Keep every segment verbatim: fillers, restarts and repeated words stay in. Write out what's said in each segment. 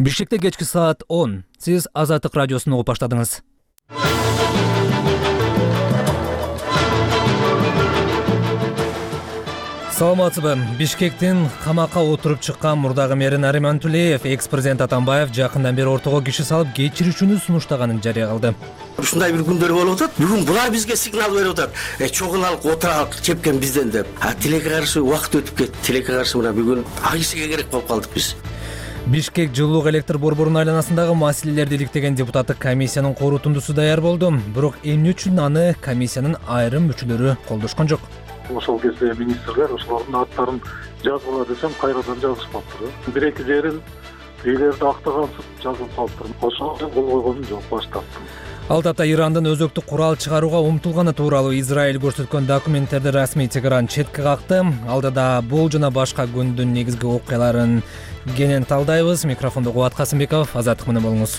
Бишкекте кечки саат он. Сиз Азаттык радиосун угуп баштадыңыз. Саламатсызбы. Бишкектин камакка отуруп чыккан мурдагы мэри Нариман Тулеев экс-президент Атамбаев жакындан бери ортого киши салып кечирүүчүнү сунуштаганын жарыя кылды. Ушундай бир күндөр болуп атат. Бүгүн булар бизге сигнал берип атат. Э чогулалык отуралык чепкен бизден деп. А тилекке каршы убакыт өтүп кетти. Тилекке каршы мына бүгүн агысыга керек болуп калдык биз. Бишкек жылуулук электр борборунун айланасындагы маселелерди иликтеген депутаттык комиссиянын корутундусу даяр болду. Бирок эмне үчүн аны комиссиянын айрым мүчөлөрү колдошкон жок? Ошол кезде министрлер ошолордун аттарын жазгыла десем кайрадан жазышпаптыр. Бир эки жерин бийлерди актагансып жазылып калыптыр. Ошого кол койгонум жок, баш тарттым. Ал тапта Ирандын өзөктүк курал чыгарууга умтулганы тууралуу Израиль көрсөткөн документтерди расмий Тегеран четке какты. Алдыда бул жана башка күндүн негизги окуяларын кенен талдайбыз. Микрофондо Кубат Касымбеков, Азаттык менен болуңуз.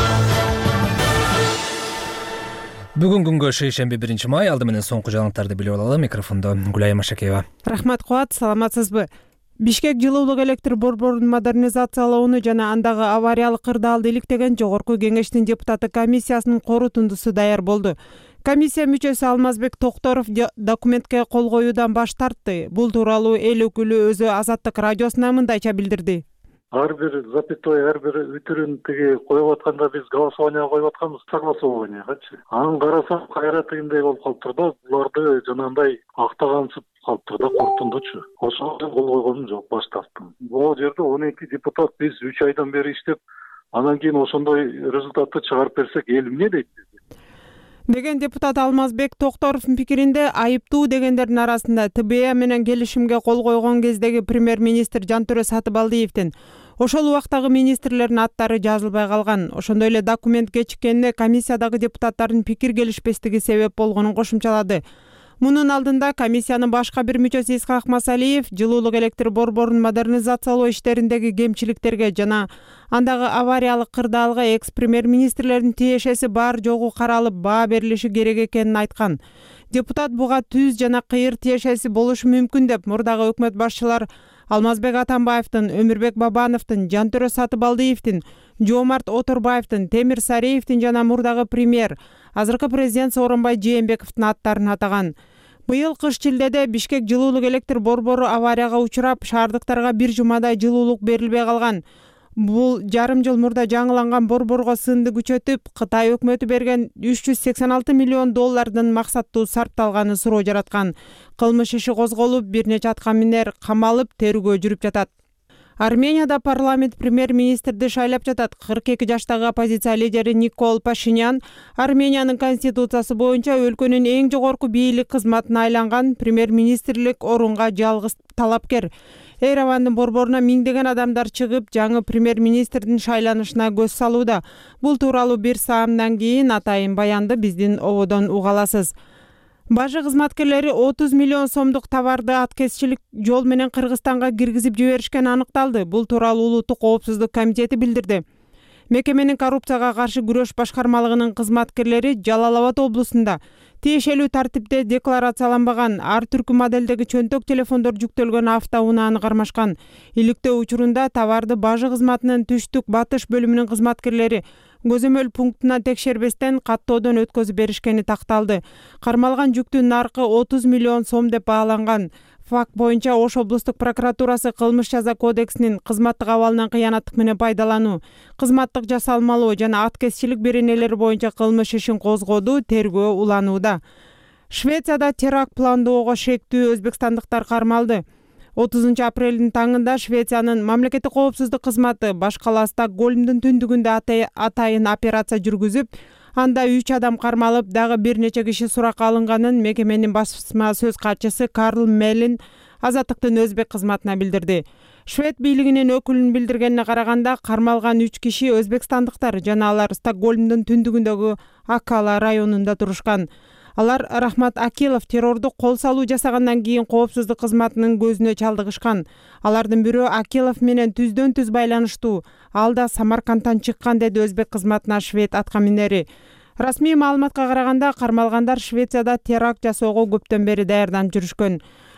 Бүгүн күнгө шейшемби биринчи май, алды менен соңку жаңылыктарды билип алалы. Микрофондо Гүлай Машакеева. Рахмат Кубат, саламатсызбы? Бишкек жылуулук электр борборун модернизациялоону жана андагы авариялык кырдаалды иликтеген жогорку кеңештин депутаттык комиссиясынын корутундусу даяр болду. Комиссия мүчөсү Алмазбек Токторов документке кол коюудан баш тартты. Бул тууралуу эл өкүлү өзү Азаттык радиосуна мындайча билдирди. Ар бир запятой, ар бир үтүрүн тиги коюп атканда биз голосованияга коюп атканбыз, согласованиягачы. Анан карасам кайра тыгындай болуп калыптыр да, буларды жанагындай актагансып калыптыр да корутундучу. Ошого кол койгонум жок, баш тарттым. Бул жерде он эки депутат биз үч айдан бери иштеп, анан кийин ошондой результатты чыгарып берсек, эл эмне дейт бизди? Деген депутат Алмазбек Токторовдун пикиринде айыптуу дегендердин арасында Т Б А менен келишимге кол койгон кездеги премьер-министр Жантөрө Сатыбалдиевдин, ошол убактагы министрлердин аттары жазылбай калган. Ошондой эле документ кечиккенине комиссиядагы депутаттардын пикир келишпестиги себеп болгонун кошумчалады. Мунун алдында комиссиянын башка бир мүчөсү Исхак Масалиев жылуулук электр борборун модернизациялоо иштериндеги кемчиликтерге жана андагы авариялык кырдаалга экс-премьер-министрлердин тиешеси бар жогу каралып баа берилиши керек экенин айткан. Депутат буга түз жана кыйыр тиешеси болушу мүмкүн деп мурдагы өкмөт башчылар Алмазбек Атамбаевдин, Өмүрбек Бабановдун, Жантөрө Сатыбалдиевдин, Жоомарт Оторбаевдин, Темир Сареевдин жана мурдагы премьер, азыркы президент Сооронбай Жээнбековдун аттарын атаган. Быйыл кыш чилдеде Бишкек жылуулук электр борбору аварияга учурап, шаардыктарга бир жумадай жылуулук берилбей калган. Бул жарым жыл мурда жаңыланган борборго сынды күчөтүп, Кытай өкмөтү берген үч жүз сексен алты миллион доллардын максаттуу сарпталганы суроо жараткан. Кылмыш иши козголуп, бир нече аткаминер камалып, терүүгө жүрүп жатат. Арменияда парламент премьер-министрди шайлап жатат. кырк эки жаштагы оппозиция лидери Никол Пашинян Армениянын конституциясы боюнча өлкөнүн эң жогорку бийлик кызматына айланган премьер-министрлик орунга жалгыз талапкер. Эревандын борборуна миңдеген адамдар чыгып, жаңы премьер-министрдин шайланышына көз салууда. Бул тууралуу бир саамдан кийин атайын баянды биздин ободон уга аласыз. Бажы кызматкерлери отуз миллион сомдук товарды аткезчилик жол менен Кыргызстанга киргизип жиберишкени аныкталды. Бул тууралуу Улуттук коопсуздук комитети билдирди. Мекеменин коррупцияга каршы күрөш башкармалыгынын кызматкерлери Жалал Абад облусунда тиешелүү тартипте декларацияланбаган ар түркү модельдеги чөнтөк телефондор жүктөлгөн автоунааны кармашкан. Иликтөө учурунда товарды бажы кызматынын түштүк батыш бөлүмүнүн кызматкерлери көзөмөл пунктуна текшербестен каттоодон өткөзүп беришкени такталды. Кармалган жүктүн наркы отуз миллион сом деп бааланган. Факт боюнча Ош облустук прокуратурасы кылмыш жаза кодексинин кызматтык абалынан кыянаттык менен пайдалануу, кызматтык жасалмалоо жана аткезчилик беренелери боюнча кылмыш ишин козгоду, тергөө уланууда. Швецияда теракт пландоого шектүү өзбекстандыктар кармалды. отузунчу апрелдин таңында Швециянын мамлекеттик коопсуздук кызматы баш кала Стокгольмдун түндүгүндө атайын операция жүргүзүп, анда үч адам кармалып, дагы бир нече киши суракка алынганын мекеменин басма сөз катчысы Карл Мелин Азаттыктын өзбек кызматына билдирди. Швед бийлигинин өкүлүнүн билдиргенине караганда, кармалган үч киши өзбекстандыктар жана алар Стокгольмдун түндүгүндөгү Акала районунда турушкан. Алар Рахмат Акилов террордук кол салуу жасагандан кийин коопсуздук кызматынын көзүнө чалдыгышкан. Алардын бирөө Акилов менен түздөн түз байланыштуу. Ал да Самаркандтан чыккан, деди өзбек кызматына швед аткаминери. Расмий маалыматка караганда, кармалгандар Швецияда теракт жасоого көптөн бери даярданып жүрүшкөн.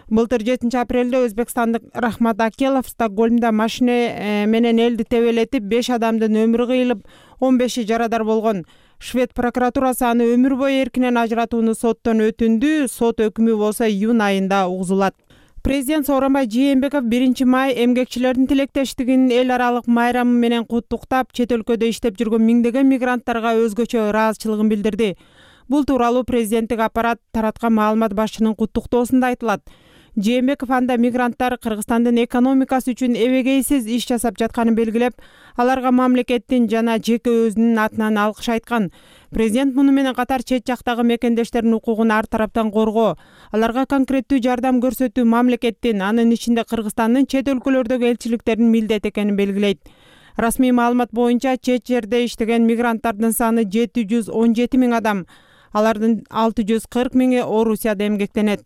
Былтыр жетинчи апрелде өзбекстандык Рахмат Акелов Стокгольмда машина менен элди тебелетип беш адамдын өмүрү кыйылып, он беши жарадар болгон. Швед прокуратурасы аны өмүр бою эркинен ажыратууну соттон өтүндү. Сот өкүмү болсо июнь айында угузулат. Президент Сооронбай Жээнбеков биринчи май эмгекчилердин тилектештигин эл аралык майрамы менен куттуктап, чет өлкөдө иштеп жүргөн миңдеген мигранттарга өзгөчө ыраазычылыгын билдирди. Бул тууралуу президенттик аппарат тараткан маалымат башчынын куттуктоосунда айтылат. Жээнбеков анда мигранттар Кыргызстандын экономикасы үчүн эбегейсиз иш жасап жатканын белгилеп, аларга мамлекеттин жана жеке өзүнүн атынан алкыш айткан. Президент муну менен катар чет жактагы мекендештердин укугун ар тараптан коргоо, аларга конкреттүү жардам көрсөтүү мамлекеттин, анын ичинде Кыргызстандын чет өлкөлөрдөгү элчиликтеринин милдети экенин белгилейт. Расмий маалымат боюнча чет жерде иштеген мигранттардын саны жети жүз он жети миң адам. Алардын алты жүз кырк миңи Орусияда эмгектенет.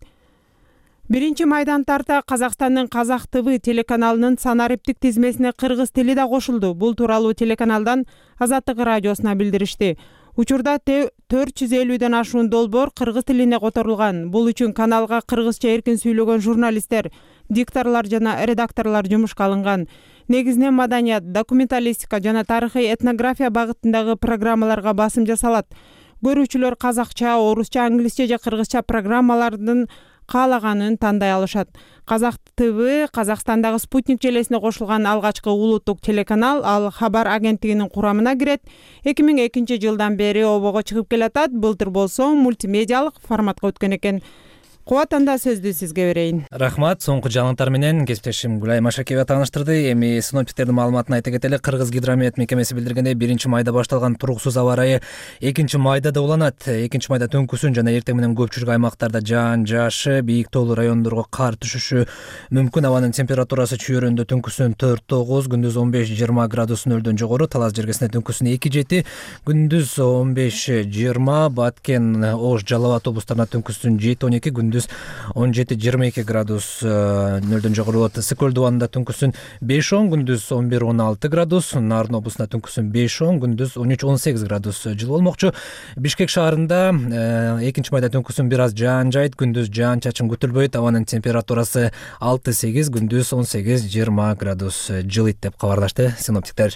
Биринчи майдан тарта Казакстандын Казак ТВ телеканалынын санариптик тизмесине кыргыз тили да кошулду. Бул тууралуу телеканалдан Азаттык радиосуна билдиришти. Учурда төрт жүз элүүдөн ашуун долбоор кыргыз тилине которулган. Бул үчүн каналга кыргызча эркин сүйлөгөн журналисттер, дикторлор жана редакторлор жумушка алынган. Негизинен маданият, документалистика жана тарыхый этнография багытындагы программаларга басым жасалат. Көрүүчүлөр казакча, орусча, англисче же кыргызча программалардын каалаганын тандай алышат. Казак ТВ Казакстандагы Спутник желесине кошулган алгачкы улуттук телеканал, ал Хабар агенттигинин курамына кирет. эки миң экинчи жылдан бери обого чыгып келатат. Былтыр болсо мультимедиалык форматка өткөн экен. Кубат, анда сөздү сизге берейин. Рахмат. Соңку жаңылыктар менен кесиптешим Гүлай Машакева тааныштырды. Эми синоптиктердин маалыматын айта кетели. Кыргыз гидромет мекемеси билдиргендей, биринчи майда башталган туруксуз аба ырайы экинчи майда да уланат. экинчи майда түнкүсүн жана эртең менен көпчүлүк аймактарда жаан жаашы, бийик тоолуу райондорго кар түшүшү мүмкүн. Абанын температурасы чүйөрүндө түнкүсүн төрт тогуз, күндүз он беш жыйырма градус нөлдөн жогору, Талас жергесинде түнкүсүн эки жети, күндүз он беш жыйырма, Баткен, Ош, Жалал абад облустарына түнкүсүн жети он эки, күндүз он жети жыйырма эки градус нөлдөн жогору болот. Сыкөл дубанында түнкүсүн беш он, күндүз он бир он алты градус, Нарын облусунда түнкүсүн беш он, күндүз он үч он сегиз градус жылуу болмокчу. Бишкек шаарында экинчи майда түнкүсүн бир аз жаан жайт, күндүз жаан чачын күтүлбөйт. Абанын температурасы алты сегиз, күндүз он сегиз жыйырма градус жылыйт деп кабарлашты синоптиктер.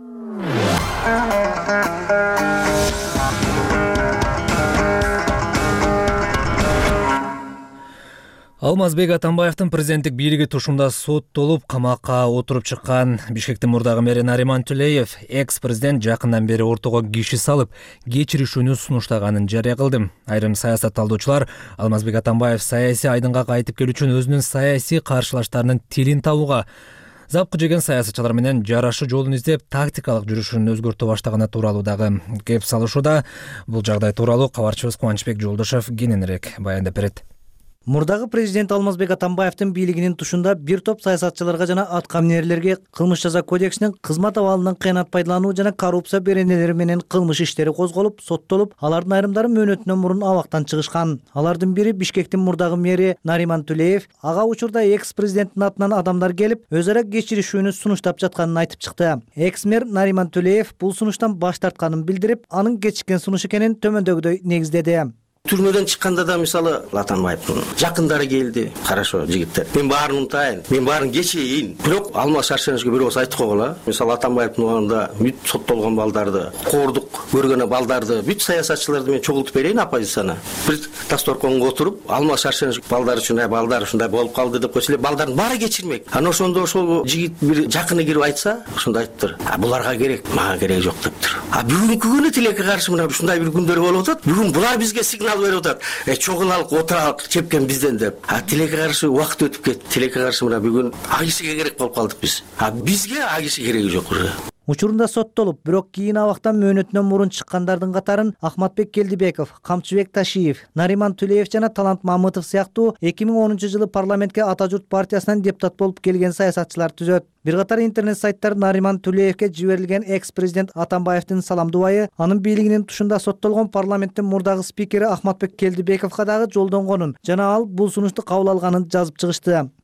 Алмазбек Атамбаевдин президенттик бийлиги тушумда соттолуп камакка отуруп чыккан Бишкектин мурдагы мэри Нариман Тулеев экс-президент жакындан бери ортого киши салып кечиришүүнү сунуштаганын жарыя кылды. Айрым саясат талдоочулар Алмазбек Атамбаев саясий айдынга кайтып келүү үчүн өзүнүн саясий каршылаштарынын тилин табууга, запкы жеген саясатчылар менен жарашы жолун издеп тактикалык жүрүшүн өзгөртө баштаганы тууралуу дагы кеп салышууда. Бул жагдай тууралуу кабарчыбыз Кубанычбек Жолдошов кененирээк баяндап берет. Мурдагы президент Алмазбек Атамбаевдин бийлигинин тушунда бир топ саясатчыларга жана аткаминерлерге кылмыш жаза кодексинин кызмат абалынан кыянат пайдалануу жана коррупция беренелери менен кылмыш иштери козголуп, соттолуп, алардын айрымдары мөөнөтүнөн мурун абактан чыгышкан. Алардын бири Бишкектин мурдагы мэри Нариман Тулеев. Ага учурда экс-президенттин атынан адамдар келип, өз ара кечиришүүнү сунуштап жатканын айтып чыкты. Экс-мэр Нариман Тулеев бул сунуштан баш тартканын билдирип, анын кечиккен сунуш экенин төмөндөгүдөй негиздеди. Түрмөдөн чыкканда да мисалы Атамбаевдин жакындары келди. Хорошо жигиттер. Мен баарын унутайын, мен баарын кечейин. Бирок Алмаз Шаршеновичке бирөөс айтып койгула. Мисалы Атамбаевдин убагында бүт соттолгон балдарды, коордук көргөн балдарды, бүт саясатчыларды мен чогултуп берейин оппозицияны. Бир тасторконго отуруп, Алмаз Шаршенович балдар үчүн, балдар ушундай болуп калды деп койсо, балдардын баары кечирмек. Анан ошондо ошол жигит бир жакыны кирип айтса, ушундай айтыптыр. А буларга керек, мага кереги жок дептир. А бүгүнкү күнү тилекке каршы мына ушундай бир күндөр болуп атат. Бүгүн булар бизге сигнал берип атат. Э чогул алып отуралык чепкен бизден деп. А тилекке каршы убакыт өтүп кетти. Тилекке каршы мына бүгүн агишиге керек болуп калдык биз. А бизге агиши кереги жок уже. Учурунда соттолуп, бирок кийин абактан мөөнөтүнөн мурун чыккандардын катарын Ахматбек Келдибеков, Камчыбек Ташиев, Нариман Тулеев жана Талант Мамытов сыяктуу эки миң онунчу жылы парламентке Ата журт партиясынан депутат болуп келген саясатчылар түзөт. Бир катар интернет сайттар Нариман Тулеевке жиберилген экс-президент Атамбаевдин саламдубайы анын бийлигинин тушунда соттолгон парламенттин мурдагы спикери Ахматбек Келдибековго дагы жолдонгонун жана ал бул сунушту кабыл алганын жазып чыгышты.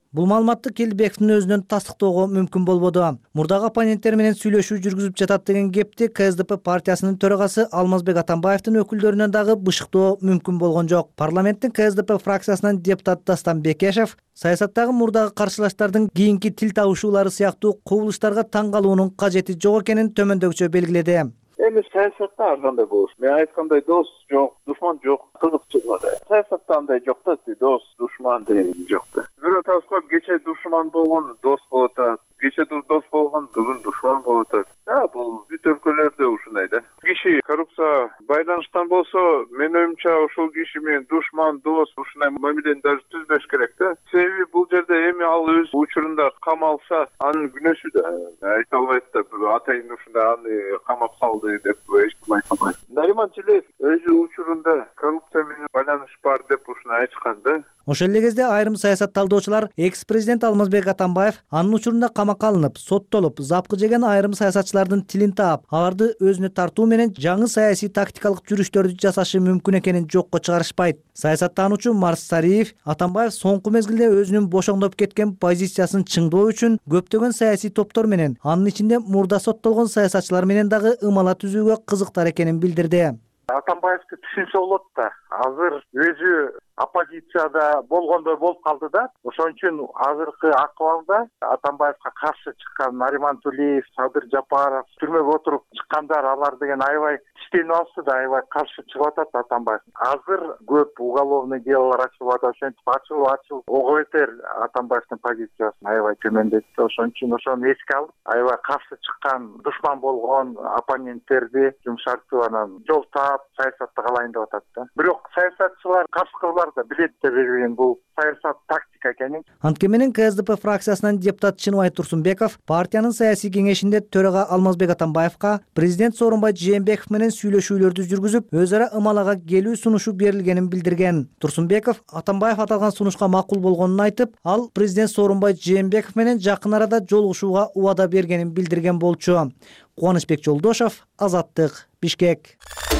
Бул маалыматты Келдибековдун өзүнөн тастыктоого мүмкүн болбоду. Мурдагы оппоненттер менен сүйлөшүү жүргүзүп жатат деген кепти ка эс дэ пэ партиясынын төрагасы Алмазбек Атамбаевдин өкүлдөрүнөн дагы бышыктоо мүмкүн болгон жок. Парламенттин ка эс дэ пэ фракциясынан депутат Дастан Бекешев саясаттагы мурдагы каршылаштардын кийинки тил табышуулары сыяктуу кубулуштарга таң калуунун кажети жок экенин төмөндөгүчө белгиледи. Эми саясатта ар кандай болуш. Мен айткандай дос жок, душман жок, кызыкчылык. Саясатта андай жок да, дос, душман деген жок да. Бирөө таскап кече душман болгон дос болот атат. Кече дос болгон бүгүн душман болот атат. А, бул бүт өлкөлөрдө ушундай да. Киши коррупция байланыштан болсо, менин оюмча ушул киши менен душман, дос ушундай мамилени даже түзбөш керек да. Себеби бул жерде эми ал өз учурунда камалса, анын күнөөсү да. Айта албайт да, атайын ушундай аны камап салды деп эч ким айта албайт. Нариман Тилеев өзү учурунда коррупция менен байланыш бар деп ушуну айткан да. Ошол эле кезде айрым саясат талдоочулар экс-президент Алмазбек Атамбаев анын учурунда камакка алынып, соттолуп, запкы жеген айрым саясатчылардын тилин таап, аларды өзүнө тартуу менен жаңы саясий тактикалык жүрүштөрдү жасашы мүмкүн экенин жокко чыгарышпайт. Саясаттануучу Марс Сариев Атамбаев соңку мезгилде өзүнүн бошоңдоп кеткен позициясын чыңдоо үчүн көптөгөн саясий топтор менен, анын ичинде мурда соттолгон саясатчылар менен дагы ымала түзүүгө кызыктар экенин билдирди. Атамбаевди түшүнсө болот да. Азыр өзү оппозицияда болгондой болуп калды да. Ошон үчүн азыркы акыбалда Атамбаевга каршы чыккан Нариман Тулеев, Садыр Жапаров түрмөгө отуруп чыккандар, алар деген аябай тиштенип алышты да, аябай каршы чыгып атат Атамбаев. Азыр көп уголовный делолор ачылып атат, ошентип ачылып ачылып ого бетер Атамбаевдин позициясын аябай төмөндөттү. Ошон үчүн ошону эске алып, аябай каршы чыккан, душман болгон оппоненттерди жумшартып анан жол таап саясатты калайын деп атат да. Бирок саясатчылар каршылар да билет да берген бул саясат тактика экенин. Антке менен ка эс дэ пэ фракциясынан депутат Чыныбай Турсунбеков партиянын саясий кеңешинде төрага Алмазбек Атамбаевка президент Сооронбай Жээнбеков менен сүйлөшүүлөрдү жүргүзүп, өз ара ымалага келүү сунушу берилгенин билдирген. Турсунбеков Атамбаев аталган сунушка макул болгонун айтып, ал президент Сооронбай Жээнбеков менен жакын арада жолугушууга убада бергенин билдирген болчу. Кубанычбек Жолдошов, Азаттык, Бишкек.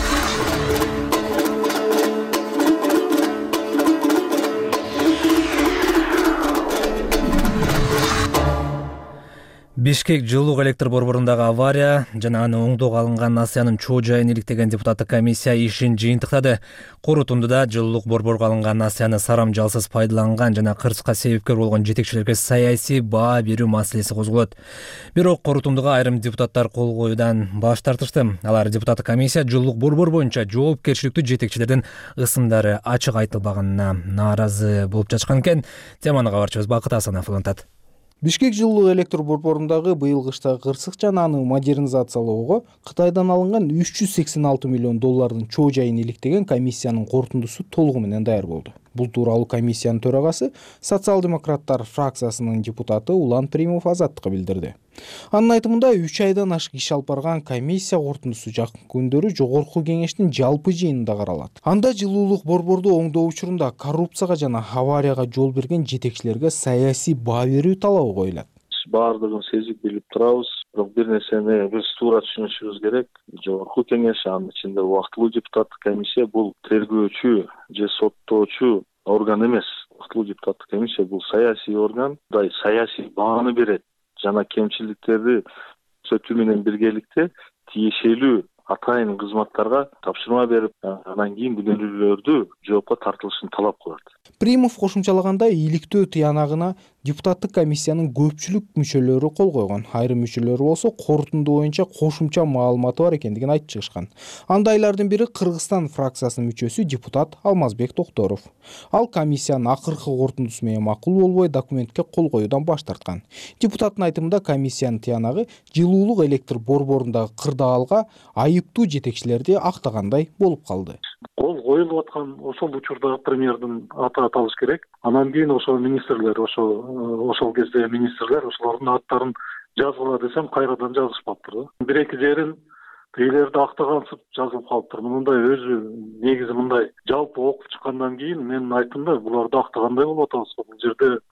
Бишкек жылуулук электр борборундагы авария жана аны оңдоого алынган насыянын чоо жайын иликтеген депутаттык комиссия ишин жыйынтыктады. Корутундуда жылуулук борборго алынган насыяны сарамжалсыз пайдаланган жана кырсыкка себепкер болгон жетекчилерге саясий баа берүү маселеси козголот. Бирок корутундуга айрым депутаттар кол коюудан баш тартышты. Алар депутаттык комиссия жылуулук борбор боюнча жоопкерчиликтүү жетекчилердин ысымдары ачык айтылбаганына нааразы болуп жатышкан экен. Теманы кабарчыбыз Бакыт Асанов улантат. Бишкек жылуулук электр борборундагы быйыл кышта кырсык жана аны модернизациялоого Кытайдан алынган үч жүз сексен алты миллион доллардын чоо жайын иликтеген комиссиянын корутундусу толугу менен даяр болду. Бул тууралуу комиссиянын төрагасы социал-демократтар фракциясынын депутаты Улан Примов Азаттыкка билдирди. Анын айтымында үч айдан ашык иш алып барган комиссия корутундусу жакын күндөрү жогорку кеңештин жалпы жыйынында каралат. Анда жылуулук борборду оңдоо учурунда коррупцияга жана аварияга жол берген жетекчилерге саясий баа берүү талабы коюлат. Баардыгын сезип билип турабыз, бирок бир нерсени биз туура түшүнүшүбүз керек. Жогорку кеңеш, анын ичинде убактылуу депутаттык комиссия бул тергөөчү же соттоочу орган эмес. Убактылуу депутаттык комиссия бул саясий орган, саясий бааны берет жана кемчиликтерди түзөтүү менен биргеликте тиешелүү атайын кызматтарга тапшырма берип, анан кийин күнөөлүүлөрдү жоопко тартылышын талап кылат. Примов кошумчалагандай, иликтөө тыянагына депутаттык комиссиянын көпчүлүк мүчөлөрү кол койгон. Айрым мүчөлөрү болсо корутунду боюнча кошумча маалыматы бар экендигин айтып чыгышкан. Андайлардын бири Кыргызстан фракциясынын мүчөсү депутат Алмазбек Токторов. Ал комиссиянын акыркы корутундусу менен макул болбой документке кол коюудан баш тарткан. Депутаттын айтымында комиссиянын тыянагы жылуулук электр борборундагы кырдаалга айыптуу жетекчилерди актагандай болуп калды. Кол коюлуп аткан ошол учурда премьердин аты аталыш керек. Анан кийин ошол министрлер, ошол ошол кезде министрлер ошолордун аттарын жазгыла десем кайрадан жазышпаптыр да. Бир эки жерин тегилерди актагансып жазылып калыптыр. Мындай өзү негизи мындай жалпы окуп чыккандан кийин менин айтымда буларды актагандай болуп атабыз. Бул жерде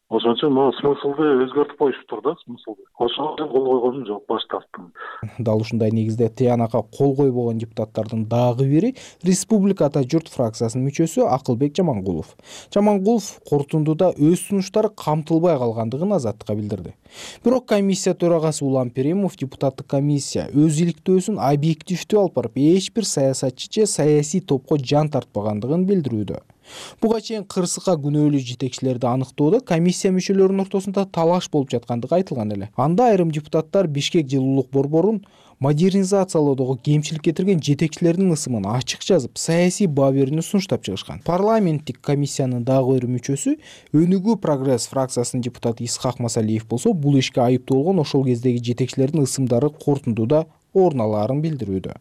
ошон үчүн могу смыслды өзгөртүп коюшуптур да, смыслды. Ошого мен кол койгонум жок, баш тарттым. Дал ушундай негизде тыянакка кол койбогон депутаттардын дагы бири Республика Ата журт фракциясынын мүчөсү Акылбек Жамангулов. Жамангулов корутундуда өз сунуштары камтылбай калгандыгын Азаттыкка билдирди. Бирок комиссия төрагасы Улам Перимов депутаттык комиссия өз иликтөөсүн объективдүү алып барып, эч бир саясатчы же саясий топко жан тартпагандыгын билдирүүдө. Буга чейин кырсыкка күнөөлүү жетекчилерди аныктоодо комиссия мүчөлөрүнүн ортосунда талаш болуп жаткандыгы айтылган эле. Анда айрым депутаттар Бишкек жылуулук борборун модернизациялоодогу кемчилик кетирген жетекчилердин ысымын ачык жазып, саясий баа берүүнү сунуштап чыгышкан. Парламенттик комиссиянын дагы бир мүчөсү Өнүгүү Прогресс фракциясынын депутаты Исхак Масалиев болсо, бул ишке айыптуу болгон ошол кездеги жетекчилердин ысымдары корутундуда орун алаарын билдирүүдө.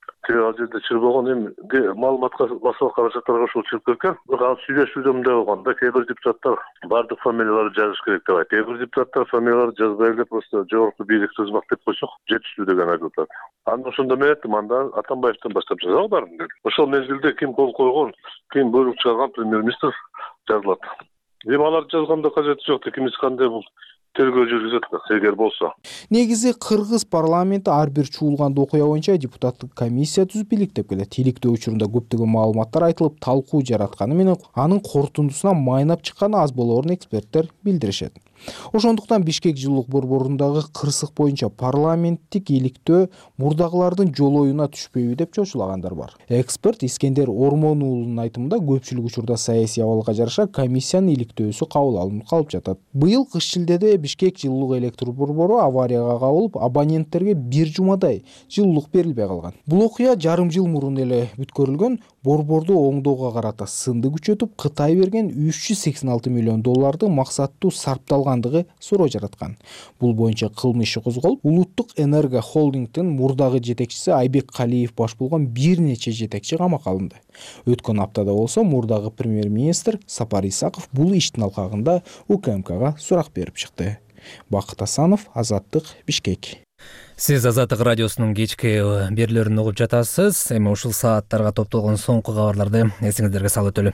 Ал жерде чыгбаган эми маалыматка башка каражаттарга ушул чыгып кеткен. Бирок ал сүйлөшүүдө мындай болгон да, кээ бир депутаттар бардык фамилияларды жазыш керек деп айтты. Кээ бир депутаттар фамилияларды жазбай эле просто жогорку бийликти ызмак деп койсок жетиштүү деген айтып атат. Анда ошондо мен айттым, анда Атамбаевден баштап жазалы баарын деп. Ошол мезгилде ким кол койгон, ким буйрук чыгарган премьер-министр жазылат. Эми аларды жазганда кажети жок, кимиз кандай бул тергөө жүргүзөт эгер болсо. Негизи Кыргыз парламенти ар бир чуулган окуя боюнча депутаттык комиссия түзүп иликтеп келет. Иликтөө учурунда көптөгөн маалыматтар айтылып, талкуу жаратканы менен анын корутундусуна майнап чыкканы аз болоорун эксперттер билдиришет. Ошондуктан Бишкек жылуулук борборундагы кырсык боюнча парламенттик иликтөө мурдагылардын жолоюна түшпөйбү деп чочулагандар бар. Эксперт Искендер Ормон уулунун айтымында көпчүлүк учурда саясий абалга жараша комиссиянын иликтөөсү кабыл алынып калып жатат. Быйыл кыш шилдеде Бишкек жылуулук электр борбору аварияга кабылып, абоненттерге бир жумадай жылуулук берилбей калган. Бул окуя жарым жыл мурун эле бүткөрүлгөн. Борборду оңдоого карата сынды күчөтүп, Кытай берген үч жүз сексен алты миллион долларды максаттуу сарпталгандыгы суроо жараткан. Бул боюнча кылмыш иши козголуп, Улуттук энерго холдингдин мурдагы жетекчиси Айбек Калиев баш болгон бир нече жетекчи камакка алынды. Өткөн аптада болсо мурдагы премьер-министр Сапар Исаков бул иштин алкагында УКМКга сурак берип чыкты. Бакыт Асанов, Азаттык, Бишкек. Сиз Азаттык радиосунун кечки берүүлөрүн угуп жатасыз. Эми ушул сааттарга топтолгон соңку кабарларды эсиңиздерге салып өтөлү.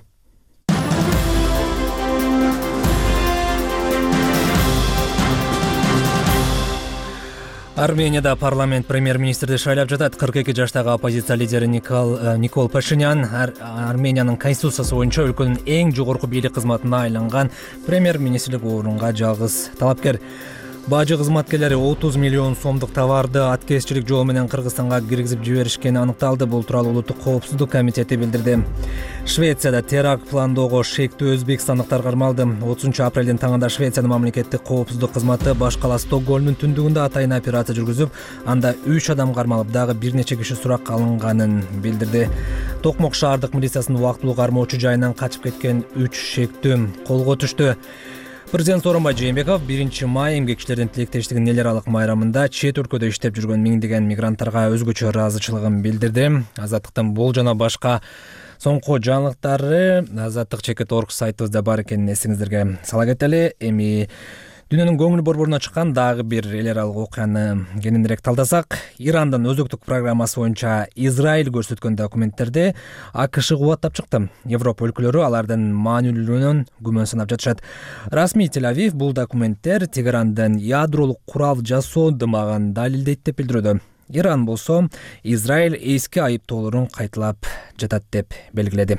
Арменияда парламент премьер-министрди шайлап жатат. кырк эки жаштагы оппозиция лидери Никол, Никол Пашинян Ар Армениянын конституциясы боюнча өлкөнүн эң жогорку бийлик кызматына айланган премьер-министрлик орунга жалгыз талапкер. Бажы кызматкерлери отуз миллион сомдук товарды аткезчилик жол менен Кыргызстанга киргизип жиберишкени аныкталды. Бул тууралуу Улуттук коопсуздук комитети билдирди. Швецияда теракт пландоого шектүү өзбекстандыктар кармалды. отузунчу апрелдин таңында Швециянын мамлекеттик коопсуздук кызматы баш кала Стокгольмдун түндүгүндө атайын операция жүргүзүп, анда үч адам кармалып, дагы бир нече киши суракка алынганын билдирди. Токмок шаардык милициясынын убактылуу кармоочу жайынан качып кеткен үч шектүү колго түштү. Президент Сооронбай Жээнбеков биринчи май эмгекчилердин тилектештигинин эл аралык майрамында чет өлкөдө иштеп жүргөн миңдеген мигранттарга өзгөчө ыраазычылыгын билдирди. Азаттыктын бул жана башка соңку жаңылыктары Азаттык чекит точка орг сайтыбызда бар экенин эсиңиздерге сала кетели. Эми дүйнөнүн көңүл борборуна чыккан дагы бир эл аралык окуяны кененирээк талдасак, Ирандын өзөктүк программасы боюнча Израиль көрсөткөн документтерди АКШ кубаттап чыкты. Европа өлкөлөрү алардын маанилүүлүгүнөн күмөн санап жатышат. Расмий Тель-Авив бул документтер Тегерандын ядролук курал жасоо ынтымагын далилдейт деп билдирүүдө. Иран болсо Израиль эски айыптоолорун кайталап жатат деп белгиледи.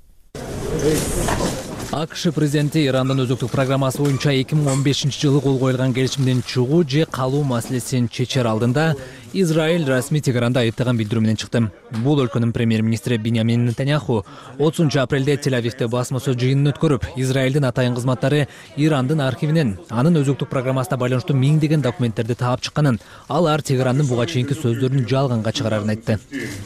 АКШ президенти Ирандын өзөктүк программасы боюнча эки миң он бешинчи жылы кол коюлган келишимден чыгуу же калуу маселесин чечер алдында Израиль расмий Тегеранды айыптаган билдирүү менен чыкты. Бул өлкөнүн премьер-министри Биньямин Нетаньяху отузунчу апрелде Тель-Авивде басма сөз жыйынын өткөрүп, Израилдин атайын кызматтары Ирандын архивинен анын өзөктүк программасына байланыштуу миңдеген документтерди таап чыкканын, алар Тегерандын буга чейинки сөздөрүн жалганга чыгарарын айтты.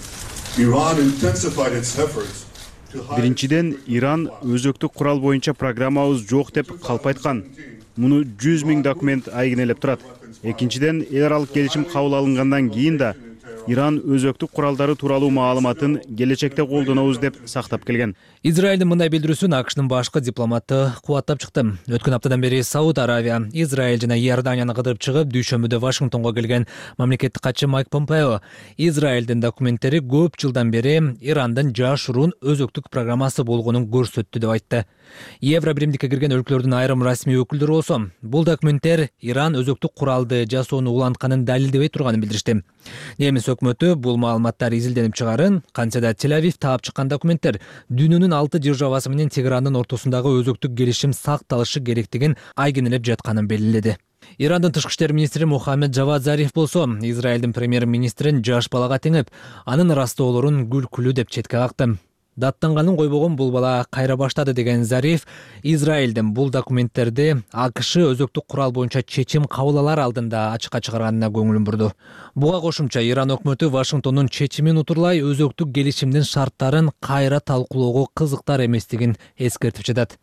Биринчиден, Иран өзөктүк курал боюнча программабыз жок деп калп айткан. Муну жүз миң документ айгинелеп турат. Экинчиден, эл аралык келишим кабыл алынгандан кийин да Иран өзөктүк куралдары тууралуу маалыматын келечекте колдонобуз деп сактап келген. Израилдин мындай билдирүүсүн АКШнын башкы дипломаты кубаттап чыкты. Өткөн аптадан бери Сауд Аравия, Израиль жана Иорданияны кыдырып чыгып, дүйшөмбүдө Вашингтонго келген мамлекеттик катчы Майк Помпео Израилдин документтери көп жылдан бери Ирандын жашыруун өзөктүк программасы болгонун көрсөттү деп айтты. Евро биримдикке кирген өлкөлөрдүн айрым расмий өкүлдөрү болсо, бул документтер Иран өзөктүк куралды жасоону улантканын далилдебей турганын билдиришти. Немис өкмөтү бул маалыматтар изилденип чыгарын, кантсе да Тель-Авив таап чыккан документтер дүйнөнүн алты державасы менен Тегерандын ортосундагы өзөктүк келишим сакталышы керектигин айгинелеп жатканын белгиледи. Ирандын тышкы иштер министри Мухаммед Джавад Зариф болсо, Израилдин премьер-министрин жаш балага теңеп, анын растоолорун күлкүлүү деп четке какты. Даттанганын койбогон бул бала кайра баштады деген Зариф, Израилдин бул документтерди АКШ өзөктүк курал боюнча чечим кабыл алар алдында ачыкка чыгарганына көңүлүн бурду. Буга кошумча Иран өкмөтү Вашингтондун чечимин утурлай өзөктүк келишимдин шарттарын кайра талкуулоого кызыктар эместигин эскертип жатат.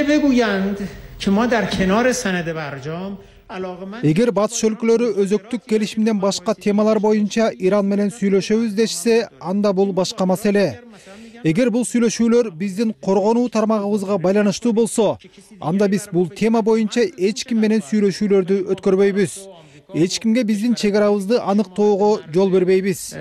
Эгер батыш өлкөлөрү өзөктүк келишимден башка темалар боюнча Иран менен сүйлөшөбүз дешсе, анда бул башка маселе. Эгер бул сүйлөшүүлөр биздин коргонуу тармагыбызга байланыштуу болсо, анда биз бул тема боюнча эч ким менен сүйлөшүүлөрдү өткөрбөйбүз. Эч кимге биздин чек арабызды аныктоого жол бербейбиз.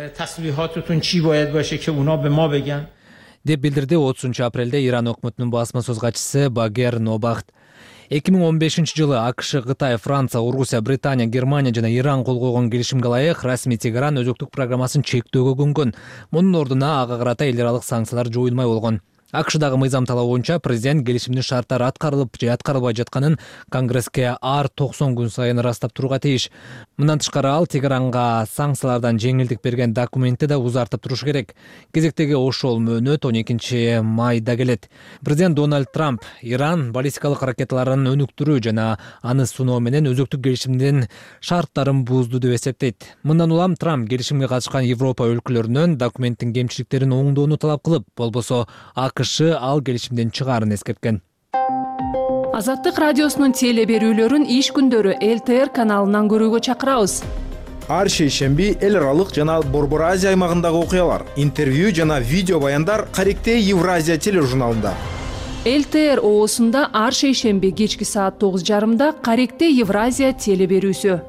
деп билдирди отузунчу апрелде Иран өкмөтүнүн басма сөз катчысы Багер Нобахт. эки миң он бешинчи жылы АКШ, Кытай, Франция, Орусия, Британия, Германия жана Иран кол койгон келишимге ылайык расмий Тегеран өзөктүк программасын чектөөгө көнгөн. Мунун ордуна ага карата эл аралык санкциялар жоюлмай болгон. АКШдагы мыйзам талабы боюнча президент келишимдин шарттары аткарылып же аткарылбай жатканын Конгресске ар токсон күн сайын ырастап турууга тийиш. Мындан тышкары ал Тегеранга санкциялардан жеңилдик берген документти да узартып туруш керек. Кезектеги ошол мөөнөт он экинчи майда келет. Президент Дональд Трамп Иран баллистикалык ракеталарын өнүктүрүү жана аны суноо менен өзөктүк келишимдин шарттарын бузду деп эсептейт. Мындан улам Трамп келишимге катышкан Европа өлкөлөрүнөн документтин кемчиликтерин оңдоону талап кылып, болбосо АКШ ал келишимден чыгаарын эскерткен. Азаттык радиосунун теле берүүлөрүн иш күндөрү эл тэ эр каналынан көрүүгө чакырабыз. Ар шейшемби эл аралык жана Борбор Азия аймагындагы окуялар, интервью жана видео баяндар Каректе Евразия тележурналында. эл тэ эр оосунда ар шейшемби кечки саат тогуз жарымда Каректе Евразия теле берүүсү.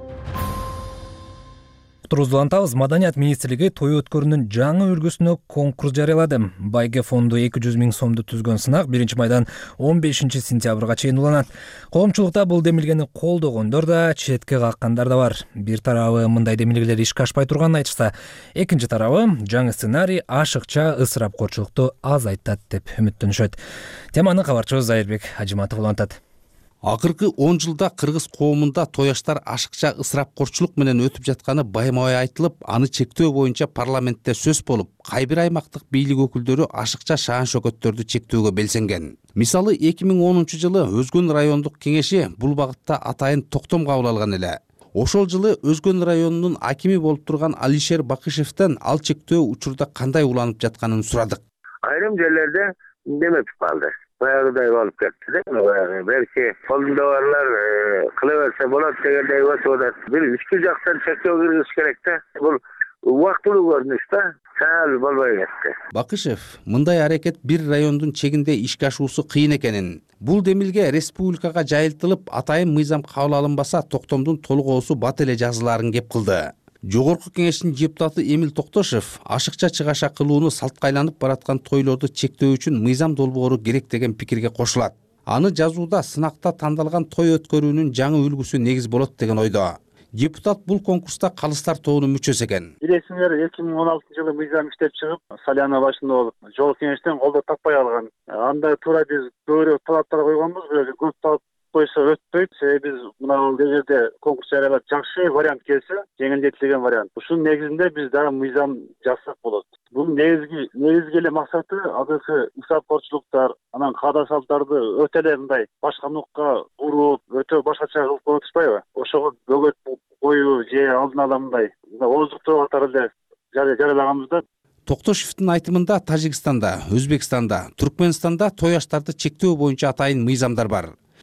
Турузулантабыз, Маданият министрлиги той өткөрүүнүн жаңы үлгүсүнө конкурс жарыялады. Байге фонду эки жүз миң сомду түзгөн сынак биринчи майдан он бешинчи сентябрга чейин уланат. Коомчулукта бул демилгени колдогондор да, четке каккандар да бар. Бир тарабы мындай демилгелер ишке ашпай турганын айтышса, экинчи тарабы жаңы сценарий ашыкча ысырапкорчулукту азайтат деп үмүттөнүшөт. Теманы кабарчыбыз Зайырбек Ажиматов улантат. Акыркы он жылда кыргыз коомунда тояштар ашыкча ысырапкорчулук менен өтүп жатканы байма-бай айтылып, аны чектөө боюнча парламентте сөз болуп, кай бир аймактык бийлик өкүлдөрү ашыкча шаан шөкөттөрдү чектөөгө белсенген. Мисалы эки миң онунчу жылы Өзгөн райондук кеңеши бул багытта атайын токтом кабыл алган эле. Ошол жылы Өзгөн районунун акими болуп турган Алишер Бакышевден ал чектөө учурда кандай уланып жатканын сурадык. Айрым жерлерде демеп калды. Баягыдай болуп кетти да. Белки колунда барлар кыла берсе болот дегендей өтүп атат. Бир ички жактан чектөө киргизиш керек да. Бул убактылуу көрүнүш да. Саал болбой кетти. Бакышев мындай аракет бир райондун чегинде ишке ашуусу кыйын экенин, бул демилге республикага жайылтылып, атайын мыйзам кабыл алынбаса токтомдун толугоосу бат эле жазылаарын кеп кылды. Жогорку кеңештин депутаты Эмил Токтошев ашыкча чыгаша кылууну салтка айланып бараткан тойлорду чектөө үчүн мыйзам долбоору керек деген пикирге кошулат. Аны жазууда сынакта тандалган той өткөрүүнүн жаңы үлгүсү негиз болот деген ойдо. Депутат бул конкурста калыстар тобунун мүчөсү экен. Билесиңер, эки миң он алтынчы жылы мыйзам иштеп чыгып, Саляна башында болуп, жол кеңештен колдоо таппай алган. Анда туура биз көбүрөөк талаптар койгонбуз, бирок көп талап койсо өтпөйт. Себеби биз мына бул жерде конкурс жарыялап жакшы вариант келсе, жеңилдетилген вариант. Ушунун негизинде биз дагы мыйзам жазсак болот. Бул негизги негизги эле максаты азыркы ысырапкорчулуктар, анан каада салттарды өтө эле мындай башка нукка буруп, өтө башкача кылып коюп атышпайбы? Ошого бөгөт коюу же алдын ала мындай ооздуктоо катары эле жарыялаганбыз да. Токтошевдин айтымында Тажикстанда, Өзбекстанда, Түркмөнстанда тояштарды чектөө боюнча атайын мыйзамдар бар.